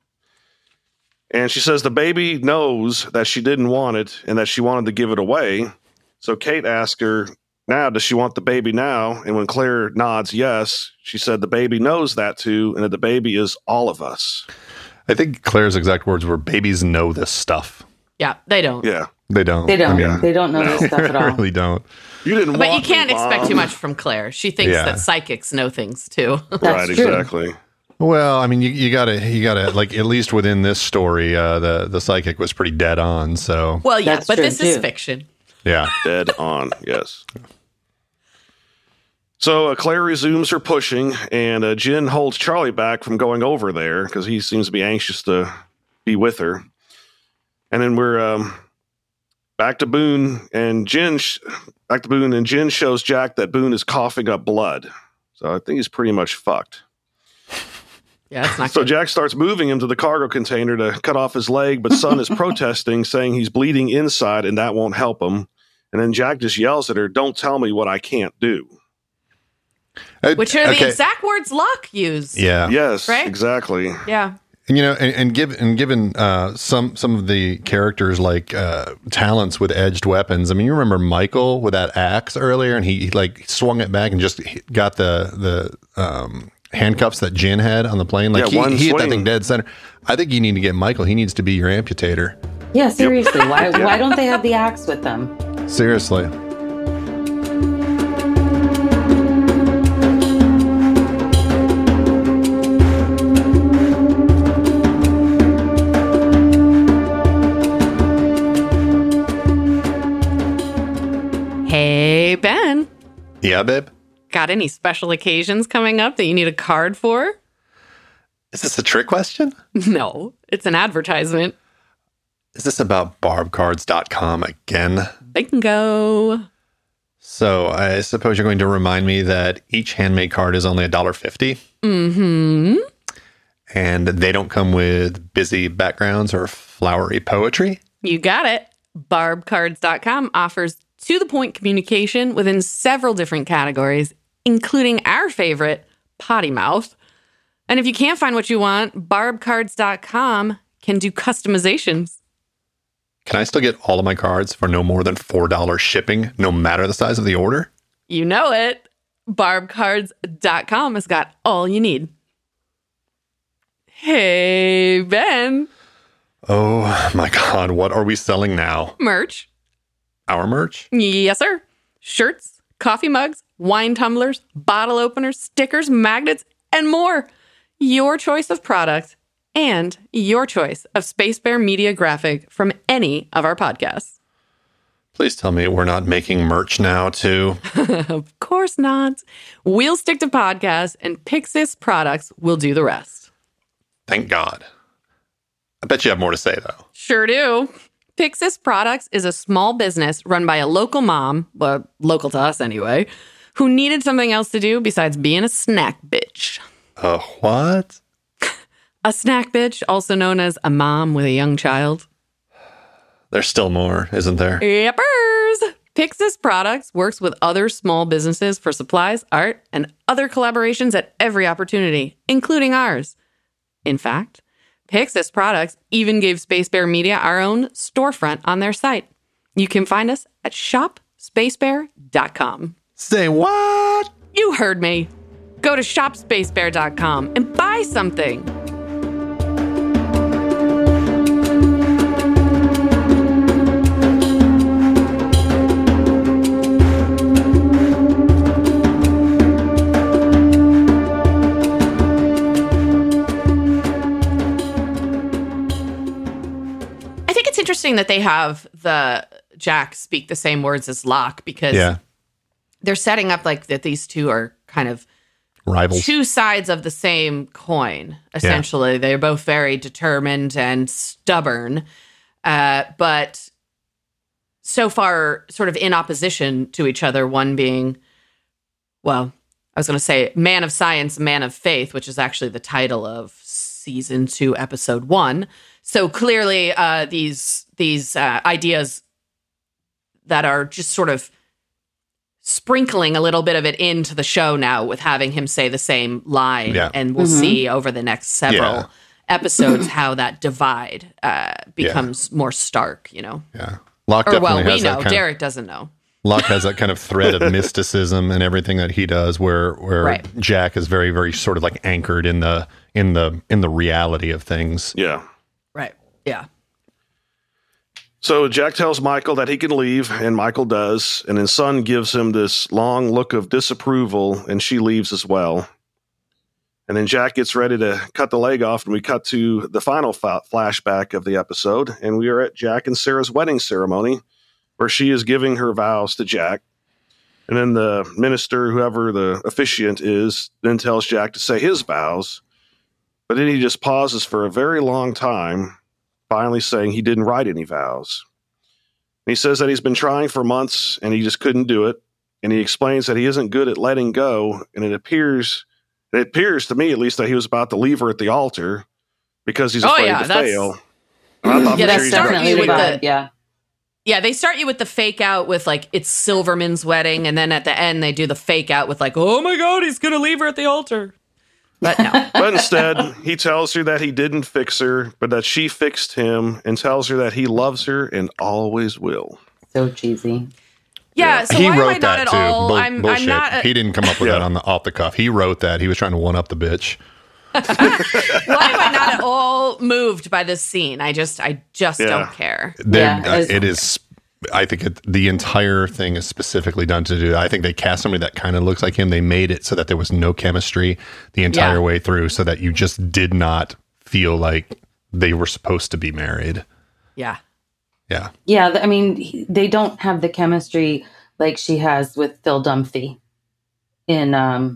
And she says the baby knows that she didn't want it and that she wanted to give it away. So Kate asked her, now, does she want the baby now? And when Claire nods yes, she said the baby knows that too, and that the baby is all of us. I think Claire's exact words were, "Babies know this stuff." Yeah, they don't. Yeah. They don't. They don't. I mean, They don't know this stuff at they all. really don't. You didn't But you want can't me, expect Mom. too much from Claire. She thinks Yeah. that psychics know things too. That's Right, true. exactly. Well, I mean, you gotta like, at least within this story, the psychic was pretty dead on. So Well, yeah, That's but true, this is too. fiction. yeah, Dead on, yes. So Claire resumes her pushing, and Jin holds Charlie back from going over there because he seems to be anxious to be with her. And then we're back to Boone, and Jin shows Jack that Boone is coughing up blood. So I think he's pretty much fucked. Yeah, that's not So good. Jack starts moving him to the cargo container to cut off his leg, but Sun is protesting, saying he's bleeding inside and that won't help him. And then Jack just yells at her, "Don't tell me what I can't do." Which are the Okay. exact words Locke used. Yeah. Yes, Right? exactly. Yeah. And, you know, and given some of the characters like talents with edged weapons. I mean, you remember Michael with that axe earlier, and he like swung it back and just got the handcuffs that Jin had on the plane. Like Yeah, one he hit that swing. thing dead center. I think you need to get Michael. He needs to be your amputator. Yeah, seriously. Why don't they have the axe with them? Seriously. Hey, Ben. Yeah, babe? Got any special occasions coming up that you need a card for? Is this a trick question? No, it's an advertisement. Is this about barbcards.com again? Bingo. So I suppose you're going to remind me that each handmade card is only $1.50. Mm-hmm. And they don't come with busy backgrounds or flowery poetry. You got it. Barbcards.com offers to-the-point communication within several different categories, including our favorite, potty mouth. And if you can't find what you want, barbcards.com can do customizations. Can I still get all of my cards for no more than $4 shipping, no matter the size of the order? You know it. Barbcards.com has got all you need. Hey, Ben. Oh my God, what are we selling now? Merch. Our merch? Yes, sir. Shirts, coffee mugs, wine tumblers, bottle openers, stickers, magnets, and more. Your choice of product and your choice of Space Bear Media graphic from any of our podcasts. Please tell me we're not making merch now, too. Of course not. We'll stick to podcasts, and Pixis products will do the rest. Thank God. I bet you have more to say, though. Sure do. Pixis Products is a small business run by a local mom, well, local to us anyway, who needed something else to do besides being a snack bitch. What? A snack bitch, also known as a mom with a young child. There's still more, isn't there? Yepers! Pixis Products works with other small businesses for supplies, art, and other collaborations at every opportunity, including ours. In fact, Pixis Products even gave Space Bear Media our own storefront on their site. You can find us at shopspacebear.com. Say what? You heard me. Go to shopspacebear.com and buy something. Interesting that they have the Jack speak the same words as Locke, because they're setting up like that these two are kind of rivals, two sides of the same coin, essentially. They're both very determined and stubborn, but so far sort of in opposition to each other, one being, well, I was going to say man of science, man of faith, which is actually the title of season 2, episode 1. So clearly, these ideas that are just sort of sprinkling a little bit of it into the show now with having him say the same line, and we'll see over the next several episodes how that divide becomes more stark. You know, Locke definitely has we know. that Derek doesn't know. Locke has that kind of thread of mysticism and everything that he does, where Jack is very, very sort of like anchored in the reality of things. Yeah. Right. Yeah. So Jack tells Michael that he can leave, and Michael does, and then Sun gives him this long look of disapproval, and she leaves as well. And then Jack gets ready to cut the leg off, and we cut to the final flashback of the episode, and we are at Jack and Sarah's wedding ceremony, where she is giving her vows to Jack. And then the minister, whoever the officiant is, then tells Jack to say his vows. But then he just pauses for a very long time, finally saying he didn't write any vows. And he says that he's been trying for months and he just couldn't do it. And he explains that he isn't good at letting go. And it appears to me, at least, that he was about to leave her at the altar because he's afraid to fail. That's definitely the vibe, Yeah, they start you with the fake out with like, it's Silverman's wedding. And then at the end, they do the fake out with like, oh my God, he's going to leave her at the altar. But no. But instead, he tells her that he didn't fix her, but that she fixed him, and tells her that he loves her and always will. So cheesy. Yeah, so he why wrote am I not that at too. all? I'm not. He didn't come up with that off the cuff. He wrote that. He was trying to one up the bitch. Why am I not at all moved by this scene? I just don't care. It is. I think the entire thing is specifically done to do that. I think they cast somebody that kind of looks like him. They made it so that there was no chemistry the entire way through, so that you just did not feel like they were supposed to be married. Yeah. Yeah. I mean, they don't have the chemistry like she has with Phil Dunphy in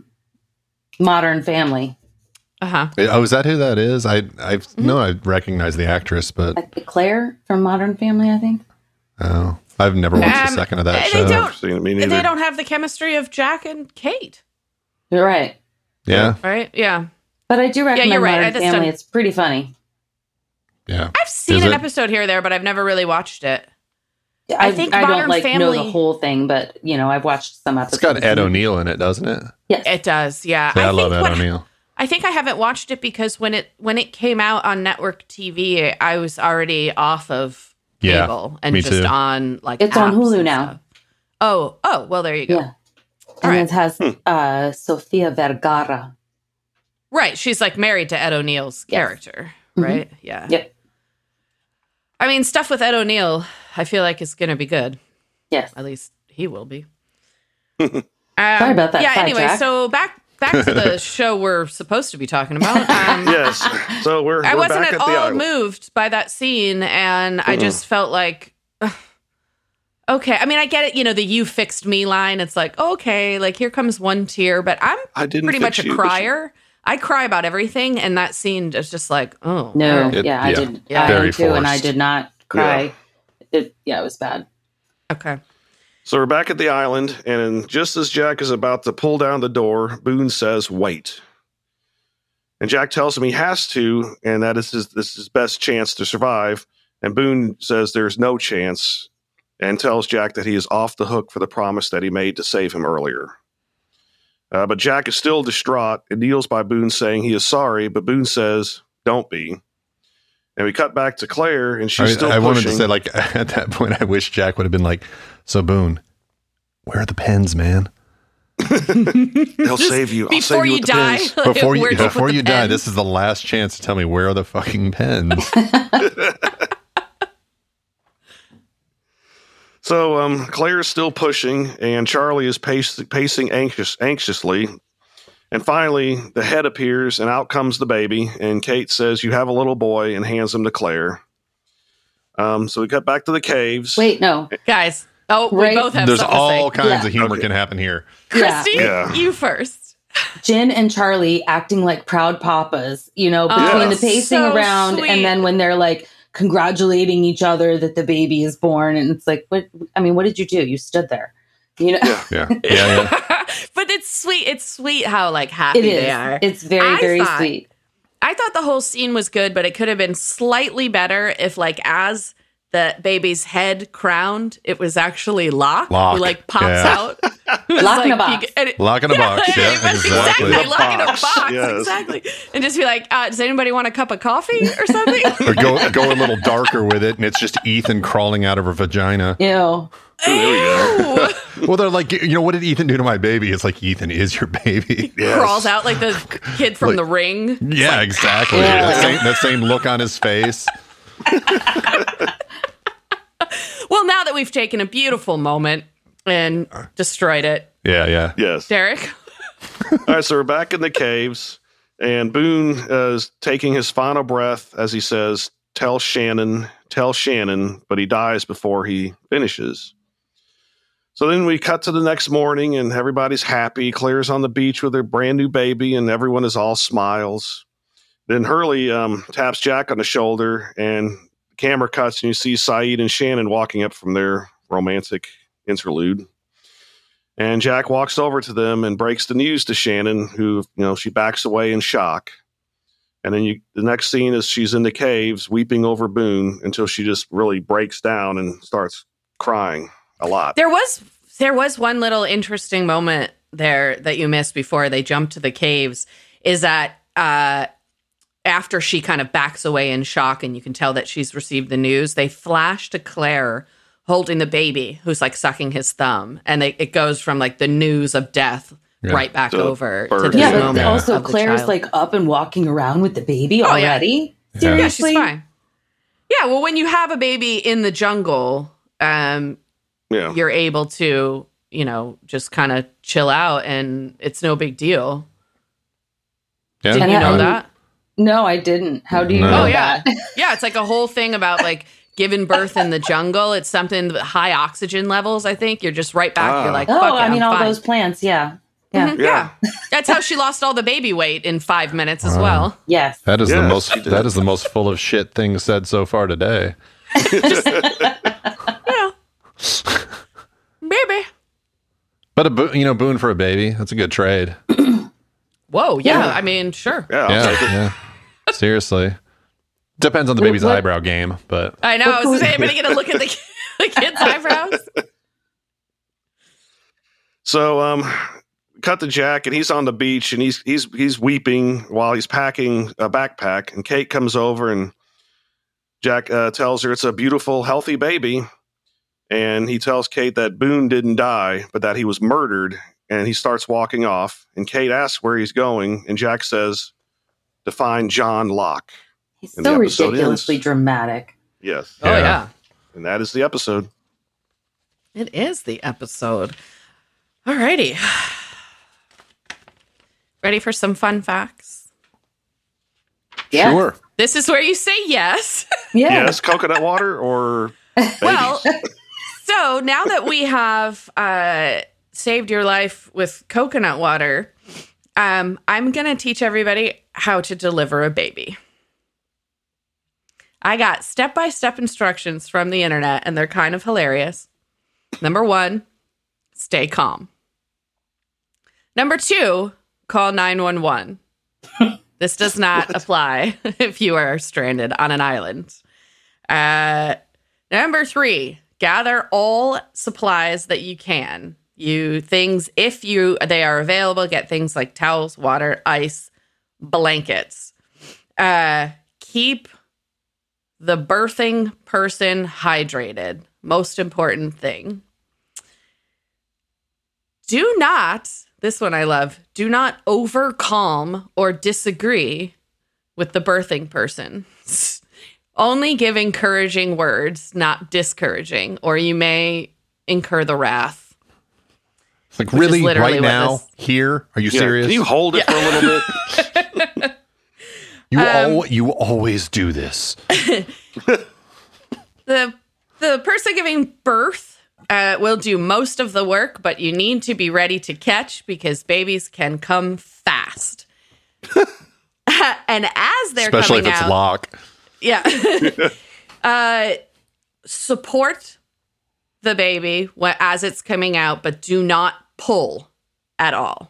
Modern Family. Uh-huh. Oh, is that who that is? I know I recognize the actress, but Claire from Modern Family, I think. oh, I've never watched a second of that they show. don't- Seen it, me neither. They don't have the chemistry of Jack and Kate, You're right. Yeah, right? Yeah. But I do recommend you're right. Modern I just Family. don't- It's pretty funny. yeah. I've seen Is an it? episode here or there, but I've never really watched it. I think I Modern don't like know Family- the whole thing, but I've watched some It's episodes. got Ed O'Neill in it, doesn't it? Yes. It does, yeah. Yeah, I love think Ed O'Neill. I think I haven't watched it because when it came out on network TV, I was already off of Yeah, cable and me just too. on like It's on apps Hulu and now. stuff. Oh, well, there you go. Yeah. And right. it has Sofia Vergara. Right, she's like married to Ed O'Neill's character, right? Yeah. Yep. I mean, stuff with Ed O'Neill, I feel like is going to be good. Yes. At least he will be. Sorry about that Yeah. Anyway, sidetrack. so back to the show we're supposed to be talking about. Yes. So we're I wasn't back at at the all island. moved by that scene, and I just felt like, ugh, okay. I mean, I get it. The "you fixed me" line. It's like, okay, like here comes one tear, but I'm I didn't pretty fix much a you, crier. I cry about everything, and that scene is just like, oh No, It- I yeah. did. Yeah. I Very did too, and I forced. did not cry. It was bad. okay. So we're back at the island, and just as Jack is about to pull down the door, Boone says, "Wait." And Jack tells him he has to, and that is this is his best chance to survive. And Boone says there's no chance, and tells Jack that he is off the hook for the promise that he made to save him earlier. But Jack is still distraught and kneels by Boone saying he is sorry, but Boone says, "Don't be." And we cut back to Claire, and she's still I pushing. wanted to say, like, at that point, I wish Jack would have been like, so Boone, where are the pens, man? They'll save you. I'll save Before you you with the die, pins. Before where'd you put before the you die, pen? this is the last chance to tell me where are the fucking pens. So Claire is still pushing, and Charlie is pacing anxiously. And finally, the head appears, and out comes the baby. And Kate says, "You have a little boy," and hands him to Claire. So we cut back to the caves. Wait, no. Guys. Oh, Right. we both have There's something all to say. kinds Yeah. of humor Okay. can happen here. Yeah. Christy, Yeah. you first. Jen and Charlie acting like proud papas, between Oh, the pacing so around sweet. and then when they're like congratulating each other that the baby is born. And it's like, what did you do? You stood there. Yeah. Yeah. But it's sweet. It's sweet how like happy It is. they are. It's very, I very thought- sweet. I thought the whole scene was good, but it could have been slightly better if, like, as the baby's head crowned, it was actually Locke, Locke, who like pops yeah. out. It's Lock in a like, box. Lock in a box. Yeah, exactly. Lock in a box. Yes. Exactly. And just be like, does anybody want a cup of coffee or something? Or go a little darker with it, and it's just Ethan crawling out of her vagina. Ew. Ew. Well, they're like, what did Ethan do to my baby? It's like, Ethan is your baby. Yes. Crawls out like the kid from Like- The Ring. Yeah, exactly. Yeah. That same look on his face. Well, now that we've taken a beautiful moment and destroyed it, Yeah. Yes. Derek. All right, so we're back in the caves, and Boone is taking his final breath as he says, tell Shannon, but he dies before he finishes. So then we cut to the next morning, and everybody's happy. Claire's on the beach with her brand new baby, and everyone is all smiles. Then Hurley taps Jack on the shoulder, and the camera cuts, and you see Saeed and Shannon walking up from their romantic interlude. And Jack walks over to them and breaks the news to Shannon, who, she backs away in shock. And then the next scene is she's in the caves weeping over Boone until she just really breaks down and starts crying a lot. There was one little interesting moment there that you missed before they jumped to the caves, is that after she kind of backs away in shock and you can tell that she's received the news, they flash to Claire holding the baby who's like sucking his thumb, and it goes from like the news of death right back To over birth. to this Yeah, but moment. also of the Claire's child. like up and walking around with the baby Oh, yeah. already. Yeah. Yeah, Seriously? she's fine. Yeah, well, when you have a baby in the jungle, Yeah. you're able to, just kind of chill out, and it's no big deal. Yeah. Did And you I- know and- that? No, I didn't. How do you No. know Oh, yeah. that? Yeah, it's like a whole thing about like given birth in the jungle. It's something with high oxygen levels, I think. You're just right back. You're like, fuck it, I mean, I'm all fine. those plants. Yeah. Yeah. Mhm, yeah. That's how she lost all the baby weight in 5 minutes as well. Yes. That is Yes, she did. the most full of shit thing said so far today. Yeah. Baby. But boon for a baby, that's a good trade. Whoa, yeah. I mean, sure. Yeah, I'll take it. Yeah. Seriously. Depends on the baby's eyebrow game, but I know. I was saying, anybody going to look at the kid's eyebrows? So, cut to Jack, and he's on the beach, and he's weeping while he's packing a backpack. And Kate comes over, and Jack tells her it's a beautiful, healthy baby. And he tells Kate that Boone didn't die, but that he was murdered. And he starts walking off. And Kate asks where he's going, and Jack says, "To find John Locke." He's And the so episode ridiculously ends. dramatic. Yes, Oh, yeah. and that is the episode. It is the episode. Alrighty. Ready for some fun facts? Yeah. Sure. This is where you say yes. Yeah. Yes, coconut water or Well, so now that we have saved your life with coconut water, I'm going to teach everybody how to deliver a baby. I got step-by-step instructions from the internet, and they're kind of hilarious. Number 1, stay calm. Number 2, call 911. This does not apply if you are stranded on an island. Number 3, gather all supplies that you can. If they are available, get things like towels, water, ice, blankets. Keep the birthing person hydrated. Most important thing. Do not, this one I love, do not over calm or disagree with the birthing person. Only give encouraging words, not discouraging, or you may incur the wrath. it's like, Which is really, literally right what now, this- here? Are you Yeah, serious? can you hold it for a little bit? You always do this. The person giving birth will do most of the work, but you need to be ready to catch because babies can come fast. And as they're Especially if coming it's out, Locke. support the baby as it's coming out, but do not pull at all.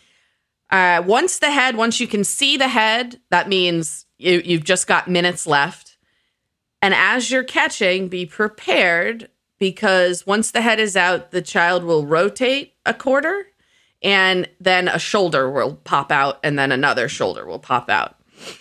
Once you can see the head, that means you've just got minutes left. And as you're catching, be prepared because once the head is out, the child will rotate a quarter and then a shoulder will pop out and then another shoulder will pop out.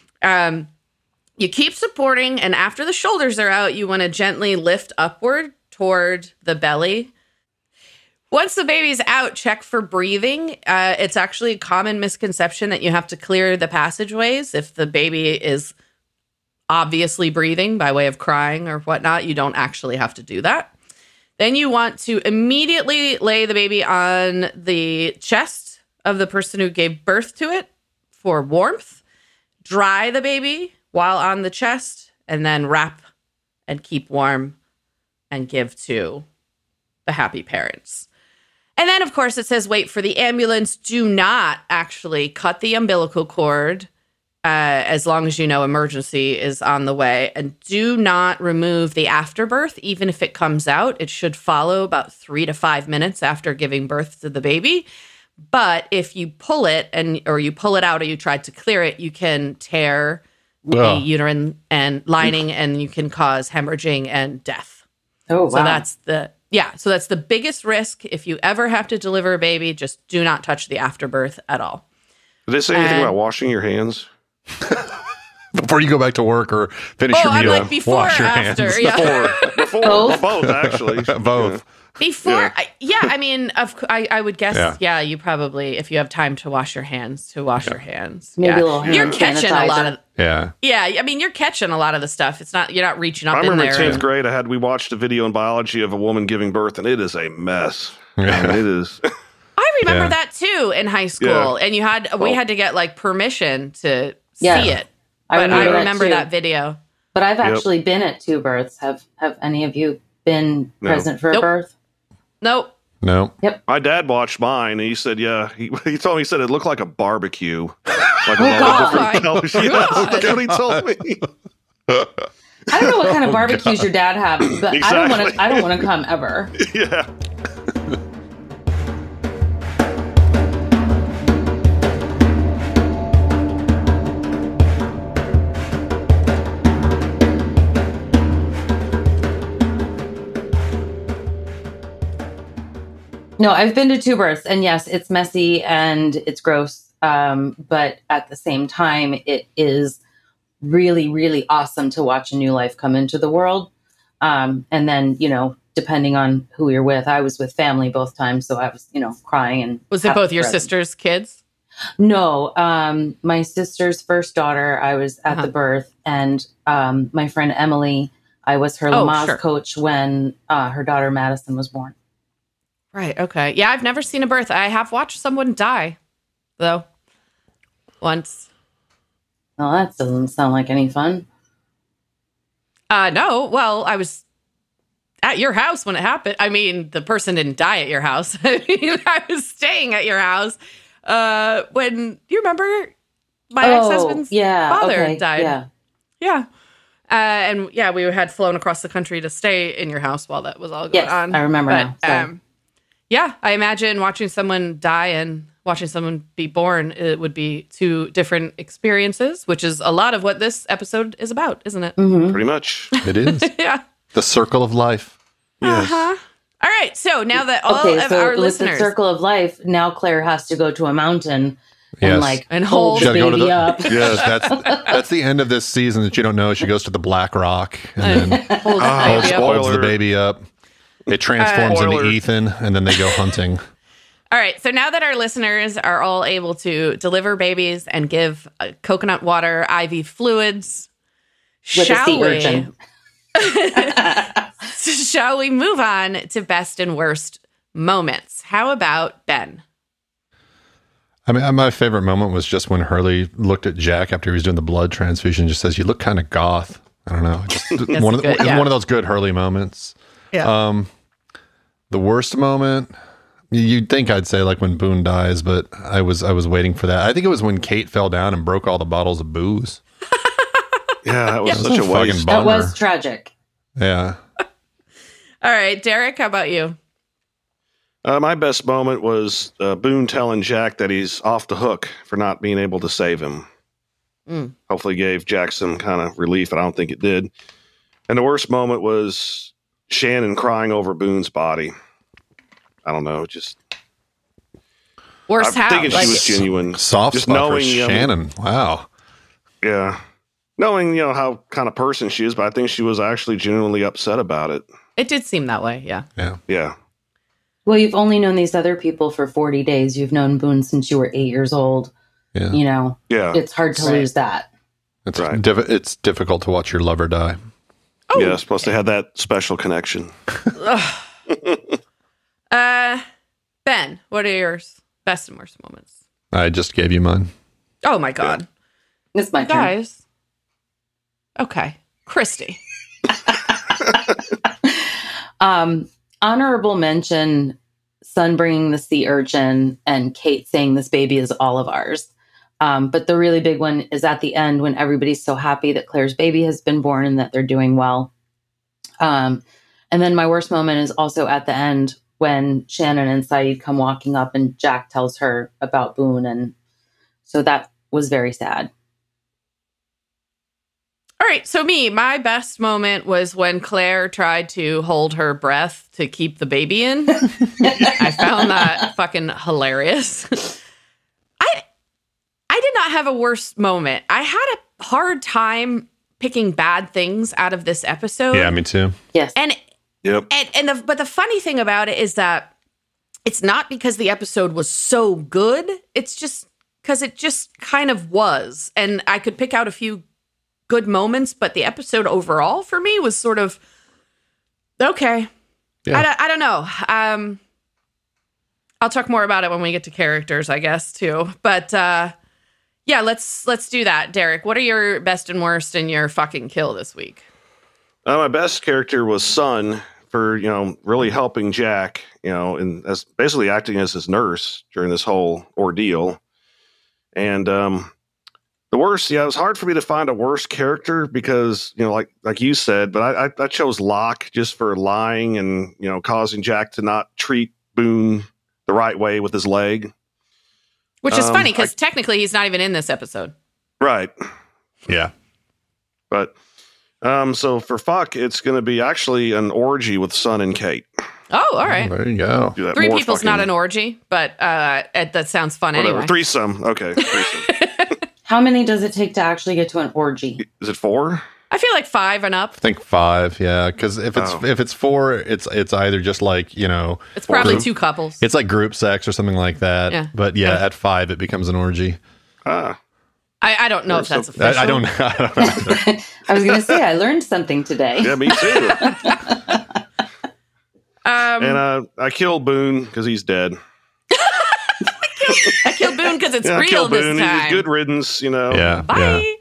You keep supporting, and after the shoulders are out, you want to gently lift upward toward the belly. Once the baby's out, check for breathing. It's actually a common misconception that you have to clear the passageways. If the baby is obviously breathing by way of crying or whatnot, you don't actually have to do that. Then you want to immediately lay the baby on the chest of the person who gave birth to it for warmth. Dry the baby while on the chest, and then wrap and keep warm and give to the happy parents. And then, of course, it says wait for the ambulance. Do not actually cut the umbilical cord as long as you know emergency is on the way. And do not remove the afterbirth, even if it comes out. It should follow about 3 to 5 minutes after giving birth to the baby. But if you pull it or you pull it out or you try to clear it, you can tear the uterine and lining and you can cause hemorrhaging and death. Oh, wow. So that's the biggest risk. If you ever have to deliver a baby, just do not touch the afterbirth at all. Did they say anything about washing your hands? Before you go back to work or finish your I'm meal, like before or wash your after. hands. Yeah. Before both actually. Both. Before, Yeah. I mean, I would guess, you probably, if you have time to wash your hands, your hands. Maybe a little hand You're catching a lot of, Yeah. I mean, you're catching a lot of the stuff. It's not, you're not reaching up I in remember there. in 10th grade, we watched a video in biology of a woman giving birth, and it is a mess. Yeah. I mean, it is. I remember Yeah. that too in high school. Yeah. And we had to get like permission to see Yeah. it. I But I remember that remember too. that video. But I've actually been at 2 births. Have any of you been present for a birth? Nope. No. Yep. My dad watched mine, and he said, "Yeah." He told me, he said it looked like a barbecue, like Oh, God. That's what he told me. I don't know what kind of barbecues your dad have, but Exactly. I don't want to come ever. Yeah. No, I've been to 2 births, and yes, it's messy and it's gross. But at the same time, it is really, really awesome to watch a new life come into the world. And then, depending on who you're with, I was with family both times, so I was, crying. And Was it both your sister's kids? No, my sister's first daughter, I was at the birth, and my friend Emily, I was her Lamaze coach when her daughter Madison was born. Right. Okay. Yeah, I've never seen a birth. I have watched someone die, though, once. Well, that doesn't sound like any fun. No. Well, I was at your house when it happened. I mean, the person didn't die at your house. I was staying at your house when, do you remember my ex-husband's father died? Yeah. And we had flown across the country to stay in your house while that was all going on. I remember now. Yeah, I imagine watching someone die and watching someone be born, it would be 2 different experiences, which is a lot of what this episode is about, isn't it? Mm-hmm. Pretty much. It is. Yeah. The circle of life. Yes. All right, so now that all of our with listeners... the circle of life, now Claire has to go to a mountain and hold the baby up. Yes, that's the end of this season that you don't know. She goes to the Black Rock and then holds the baby up. It transforms into Ethan, and then they go hunting. All right, so now that our listeners are all able to deliver babies and give coconut water, IV fluids, with a sea urchin. Shall we move on to best and worst moments? How about Ben? I mean, my favorite moment was just when Hurley looked at Jack after he was doing the blood transfusion and just says, "You look kind of goth." I don't know. Just one of those good Hurley moments. Yeah. The worst moment, you'd think I'd say like when Boone dies, but I was waiting for that. I think it was when Kate fell down and broke all the bottles of booze. Yeah, that was such a waste. That was tragic. Yeah. All right, Derek, how about you? My best moment was Boone telling Jack that he's off the hook for not being able to save him. Hopefully gave Jack some kind of relief, and I don't think it did. And the worst moment was Shannon crying over Boone's body. I don't know, just... Worst how? I'm thinking she was genuine. Soft just spot knowing, for Shannon. Wow. Yeah. Knowing, how kind of person she is, but I think she was actually genuinely upset about it. It did seem that way, yeah. Yeah. Well, you've only known these other people for 40 days. You've known Boone since you were 8 years old. Yeah. It's hard to lose that. It's it's difficult to watch your lover die. Oh. Yes, plus they had that special connection. Ben, what are your best and worst moments? I just gave you mine. Oh my God. It's my turn. Guys. Okay. Christy. Honorable mention, Sun bringing the sea urchin and Kate saying this baby is all of ours. But the really big one is at the end when everybody's so happy that Claire's baby has been born and that they're doing well. And then my worst moment is also at the end when Shannon and Saeed come walking up and Jack tells her about Boone. And so that was very sad. All right. So my best moment was when Claire tried to hold her breath to keep the baby in. I found that fucking hilarious. I did not have a worst moment. I had a hard time picking bad things out of this episode. Yeah, me too. Yes. But the funny thing about it is that it's not because the episode was so good. It's just because it just kind of was. And I could pick out a few good moments, but the episode overall for me was sort of okay. Yeah. I don't know. I'll talk more about it when we get to characters, I guess, too. But Yeah, let's do that, Derek. What are your best and worst and your fucking kill this week? My best character was Sun for, really helping Jack, and as basically acting as his nurse during this whole ordeal. And the worst, it was hard for me to find a worse character because, like you said, but I chose Locke just for lying and, causing Jack to not treat Boone the right way with his leg. Which is funny because technically he's not even in this episode. Right. Yeah. But so for fuck, it's going to be actually an orgy with Sun and Kate. Oh, all right. There you go. Three people's not an orgy, but that sounds fun anyway. Threesome. Okay. Threesome. How many does it take to actually get to an orgy? Is it 4? I feel like 5 and up. I think 5, yeah. Because if it's 4, it's either just like, it's probably 2 couples. It's like group sex or something like that. Yeah. But yeah, at 5 it becomes an orgy. I don't know if that's official. I don't know. I was going to say I learned something today. Yeah, me too. And I killed Boone because he's dead. I killed Boone because it's real this Boone. time. He was good riddance, Yeah. Bye.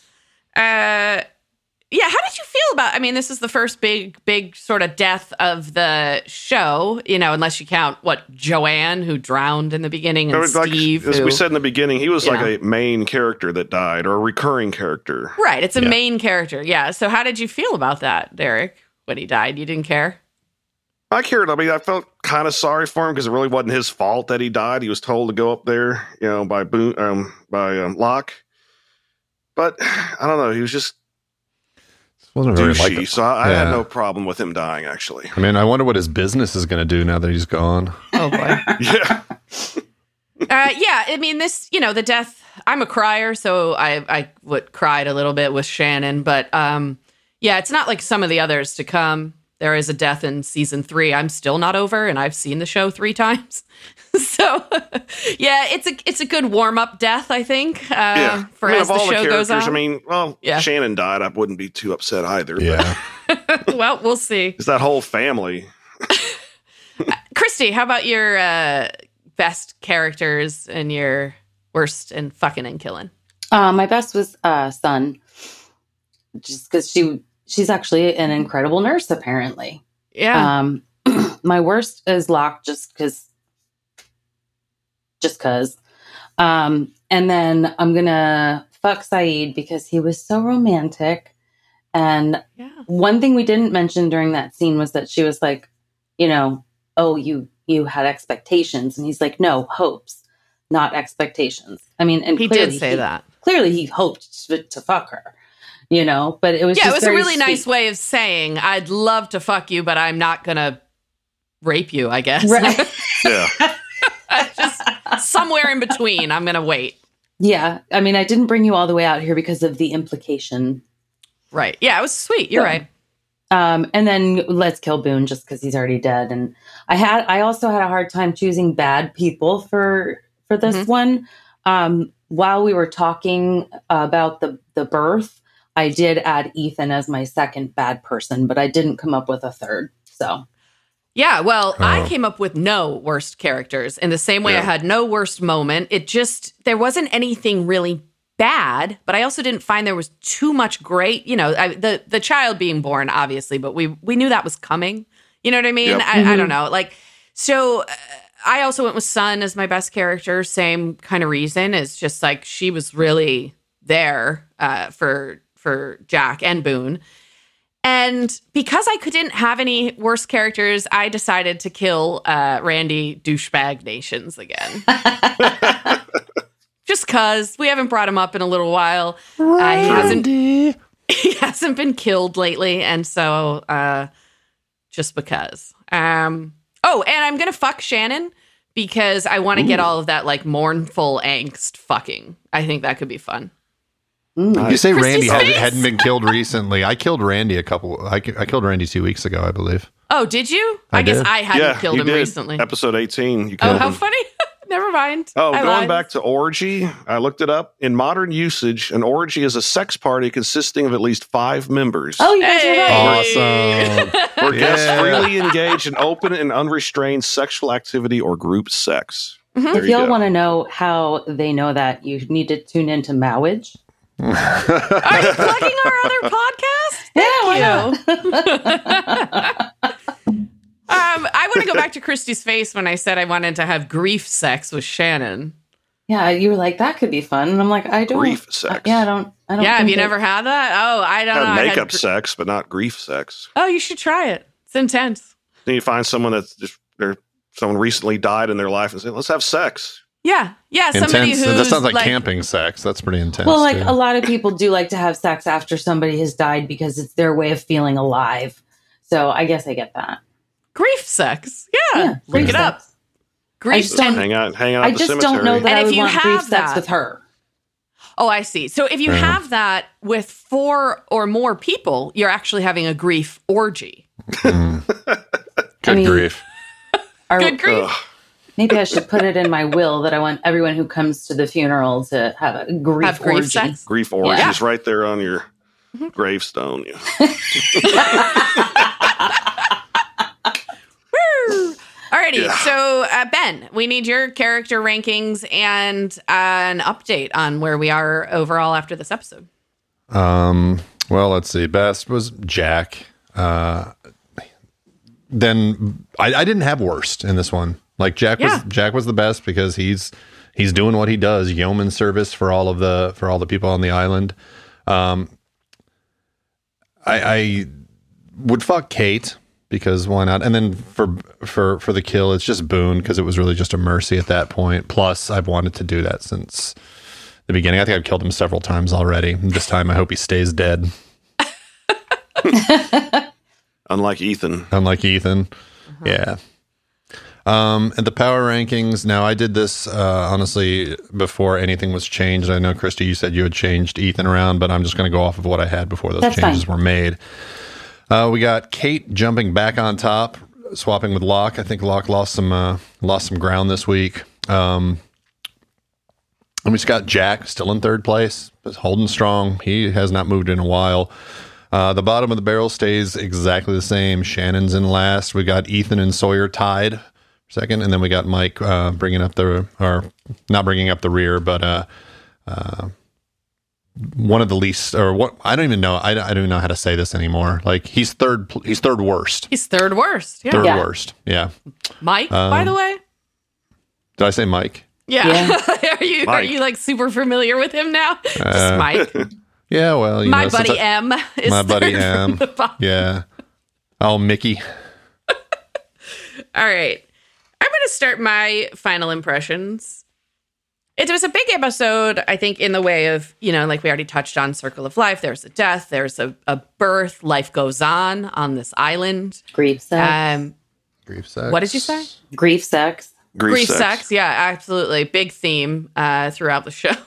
Yeah. How did you feel about? I mean, this is the first big sort of death of the show. Unless you count Joanne, who drowned in the beginning, and Steve. As we said in the beginning, he was like a main character that died, or a recurring character. Right. It's a main character. Yeah. So how did you feel about that, Derek? When he died, you didn't care? I cared. I mean, I felt kind of sorry for him because it really wasn't his fault that he died. He was told to go up there, by Boone, by Locke. But I don't know. He was just wasn't very douchey. So I had no problem with him dying. Actually, I mean, I wonder what his business is going to do now that he's gone. Oh boy. Yeah. Yeah. I mean, this. The death. I'm a crier, so I cried a little bit with Shannon, but yeah, it's not like some of the others to come. There is a death in season 3 I'm still not over, and I've seen the show 3 times. So, yeah, it's a good warm-up death, I think, for as the show goes on. I mean, Shannon died. I wouldn't be too upset either. Yeah. Well, we'll see. It's that whole family. Christy, how about your best characters and your worst and fucking and killing? My best was Sun, just because she's actually an incredible nurse, apparently. Yeah. My worst is Locke, just because. And then I'm going to fuck Saeed because he was so romantic. And one thing we didn't mention during that scene was that she was like, oh, you had expectations. And he's like, no, hopes, not expectations. I mean, and he did say that. Clearly he hoped to fuck her. But it was just it was a really sweet. nice way of saying, I'd love to fuck you, but I'm not going to rape you, I guess. Right. Yeah. Just somewhere in between. I'm going to wait. Yeah. I mean, I didn't bring you all the way out here because of the implication. Right. Yeah, it was sweet. You're right. And then let's kill Boone just because he's already dead. And I also had a hard time choosing bad people for this one. While we were talking about the birth, I did add Ethan as my second bad person, but I didn't come up with a third. So, yeah, well, I came up with no worst characters in the same way I had no worst moment. There wasn't anything really bad, but I also didn't find there was too much great, the child being born, obviously, but we knew that was coming. You know what I mean? Yep. I don't know. So I also went with Sun as my best character. Same kind of reason. It's just like she was really there for Jack and Boone. And because I didn't have any worse characters, I decided to kill Randy Douchebag Nations again. Just because we haven't brought him up in a little while. He hasn't been killed lately. And so just because. And I'm going to fuck Shannon because I want to get all of that mournful angst fucking. I think that could be fun. You say Christy's Randy face? hadn't been killed recently. I killed Randy I killed Randy 2 weeks ago, I believe. Oh, did you? I guess did. I hadn't killed him did. recently. Episode 18. You Oh, killed how him. funny. Never mind. Oh, I going lied. back to orgy, I looked it up. In modern usage, an orgy is a sex party consisting of at least 5 members. Oh, you guys are right. Awesome. Where guests freely engage in open and unrestrained sexual activity or group sex. There If you y'all go. want to know how they know that, you need to tune into Mowage. Are you plugging our other podcast? Why I want to go back to Christy's face when I said I wanted to have grief sex with Shannon. Yeah, you were like, that could be fun. And I'm like, I don't. Grief sex. I don't. Yeah, have think you never had that? Oh, I don't know. Had I had makeup sex, but not grief sex. Oh, you should try it. It's intense. Then you find someone that's just someone recently died in their life and say, "Let's have sex." Yeah. Somebody Intense. who's That sounds like camping sex. That's pretty intense. Well, like too. a lot of people do like to have sex after somebody has died because it's their way of feeling alive. So I guess I get that. grief sex. Yeah, look grief it up. sex. Grief just don't- Hang out at I the just cemetery. don't know that And I if would you want have grief sex that- with her. Oh, I see. So if you have that with 4 or more people, you're actually having a grief orgy. Good mean- grief. Good grief. Ugh. Maybe I should put it in my will that I want everyone who comes to the funeral to have a grief Have grief orgy. sex. Grief orgy Yeah. is right there on your gravestone. Yeah. Woo! Alrighty, Yeah. so Ben, we need your character rankings and an update on where we are overall after this episode. Well, let's see. Best was Jack. Then I didn't have worst in this one. Like Jack was the best because he's doing what he does, yeoman service for all the people on the island. I would fuck Kate because why not? And then for the kill, it's just Boone because it was really just a mercy at that point. Plus, I've wanted to do that since the beginning. I think I've killed him several times already. And this time, I hope he stays dead. Unlike Ethan. Unlike Ethan. Yeah. And the power rankings. Now, I did this, honestly, before anything was changed. I know, Christy, you said you had changed Ethan around, but I'm just going to go off of what I had before those That's changes fine. were made. We got Kate jumping back on top, swapping with Locke. I think Locke lost some ground this week. And we just got Jack still in third place, but holding strong. He has not moved in a while. The bottom of the barrel stays exactly the same. Shannon's in last. We got Ethan and Sawyer tied second, and then we got Mike not bringing up the rear, but one of the least, or what? I don't even know. I don't even know how to say this anymore. Like he's third worst. He's third worst. Yeah. Third Yeah. worst. Yeah. Mike, by the way. Did I say Mike? Yeah. are you Mike. like super familiar with him now? Just Mike. Yeah. Well, you My know, buddy sometimes- M is My buddy third from M. the bottom. Yeah. Oh, Mickey. All right. I'm going to start my final impressions. It was a big episode, I think, in the way of, like we already touched on Circle of Life. There's a death, there's a birth, life goes on this island. Grief sex. Grief sex. What did you say? Grief sex. Grief sex. Yeah, absolutely. Big theme throughout the show.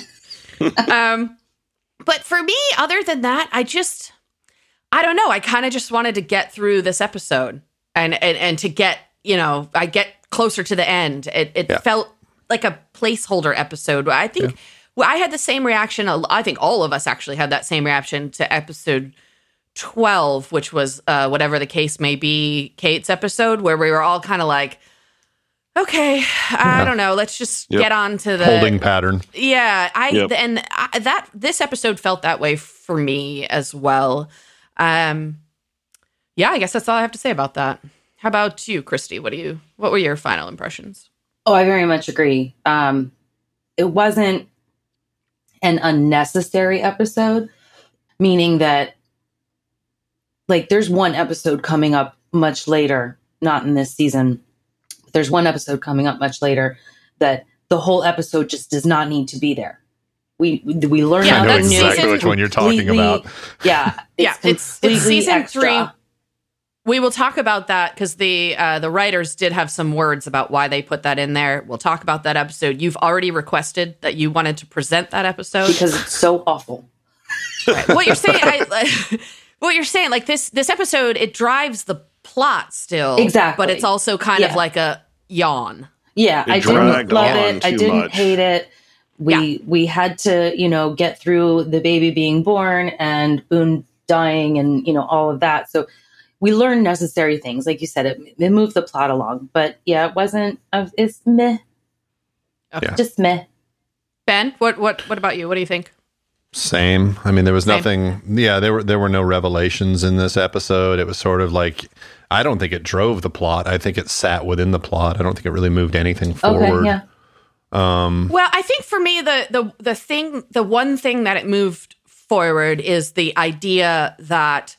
But for me, other than that, I don't know. I kind of just wanted to get through this episode and to get, I get closer to the end. It felt like a placeholder episode. I think I had the same reaction. I think all of us actually had that same reaction to episode 12, which was whatever the case may be, Kate's episode, where we were all kind of like, okay, I don't know. Let's just get on to the holding pattern. Yeah, this episode felt that way for me as well. I guess that's all I have to say about that. How about you, Christy? What were your final impressions? Oh, I very much agree. It wasn't an unnecessary episode, meaning that like there's one episode coming up much later, not in this season. But there's one episode coming up much later that the whole episode just does not need to be there. We learn Yeah, I know nothing new. exactly which one you're talking about. Yeah, It's completely season extra. 3. We will talk about that because the writers did have some words about why they put that in there. We'll talk about that episode. You've already requested that you wanted to present that episode. because it's so awful. Right. What you're saying, like this episode, it drives the plot still, Exactly. but it's also kind of Yeah. like a yawn. Yeah, It I didn't dragged love on it. I too didn't much. hate it. We had to, get through the baby being born and Boone dying and, all of that. So we learned necessary things. Like you said, it moved the plot along. But yeah, it wasn't, it's meh. Yeah. Just meh. Ben, what about you? What do you think? Same. I mean, there was nothing. Yeah, there were no revelations in this episode. It was sort of like, I don't think it drove the plot. I think it sat within the plot. I don't think it really moved anything forward. Okay, yeah. Well, I think for me, the one thing that it moved forward is the idea that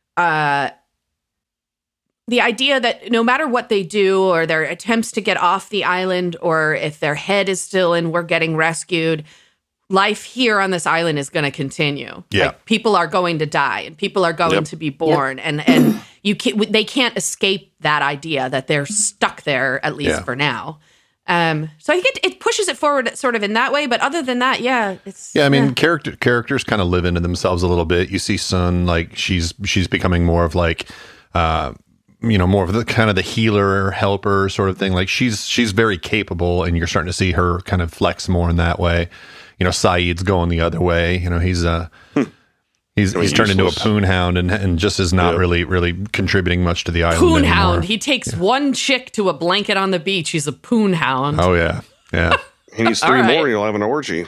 no matter what they do or their attempts to get off the island, or if their head is still in, we're getting rescued, life here on this island is going to continue. Yeah. Like, people are going to die and people are going to be born, and they can't escape that idea that they're stuck there, at least for now. So I think it pushes it forward sort of in that way, but other than that, I mean, characters kind of live into themselves a little bit. You see Sun, like she's becoming more of like, more of the kind of the healer helper sort of thing. Like she's very capable, and you're starting to see her kind of flex more in that way. Saeed's going the other way. He's turned into a poon hound and just is not really contributing much to the island poon anymore. Hound. He takes one chick to a blanket on the beach. He's a poon hound. Oh yeah. He needs 3 more, and you'll have an orgy.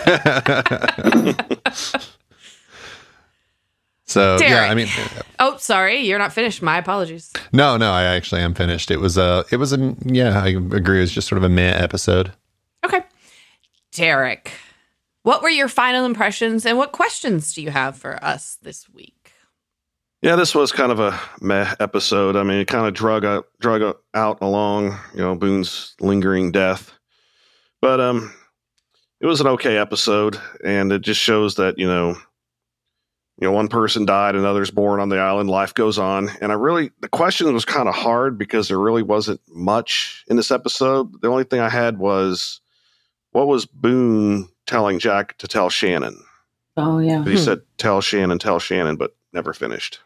So Derek. yeah, I mean. Oh, sorry, you're not finished. My apologies. No, I actually am finished. It was I agree. It was just sort of a meh episode. Okay, Derek, what were your final impressions, and what questions do you have for us this week? Yeah, this was kind of a meh episode. I mean, it kind of drug out along, Boone's lingering death. But it was an okay episode, and it just shows that, one person died, another's born on the island, life goes on. And the question was kind of hard because there really wasn't much in this episode. The only thing I had was, what was Boone telling Jack to tell Shannon? Oh, yeah. He said, tell Shannon, but never finished.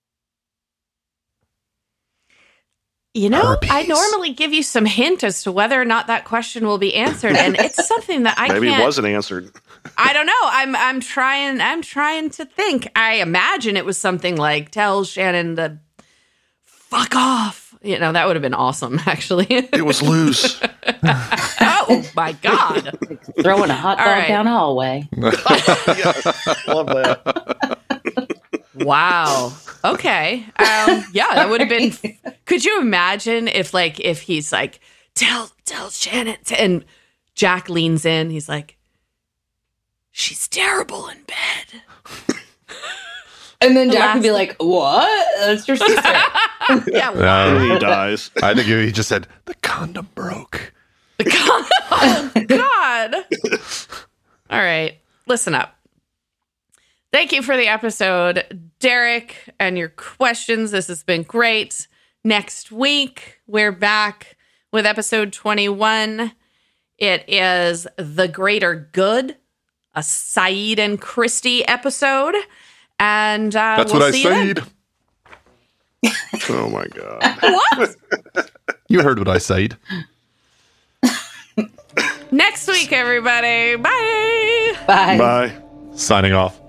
Herpes. I normally give you some hint as to whether or not that question will be answered, and it's something that I Maybe can't. it wasn't answered. I don't know. I'm trying to think. I imagine it was something like, tell Shannon to fuck off. That would have been awesome, actually. It was loose. Oh my God. Throwing a hot dog down a hallway. Yes, love that. Wow. Okay. That would have been. Could you imagine if he's like, tell Shannon, and Jack leans in, he's like, she's terrible in bed. And then Jack would be like, what? That's your sister. Yeah. And he dies. I think he just said the condom broke. Oh God. All right. Listen up. Thank you for the episode, Derek, and your questions. This has been great. Next week, we're back with episode 21. It is The Greater Good, a Saeed and Christy episode. And that's we'll what I see you then. said. Oh, my God. What? You heard what I said. Next week, everybody. Bye. Bye. Bye. Signing off.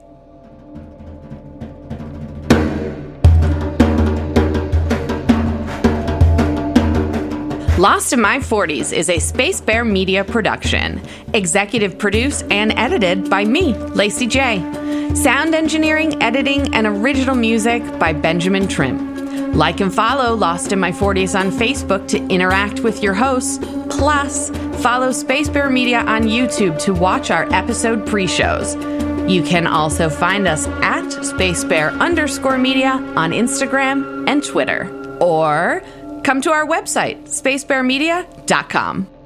Lost in My 40s is a Space Bear Media production. Executive produced and edited by me, Lacey J. Sound engineering, editing, and original music by Benjamin Trim. Like and follow Lost in My 40s on Facebook to interact with your hosts. Plus, follow Space Bear Media on YouTube to watch our episode pre-shows. You can also find us at SpaceBear_media on Instagram and Twitter. Or come to our website, spacebearmedia.com.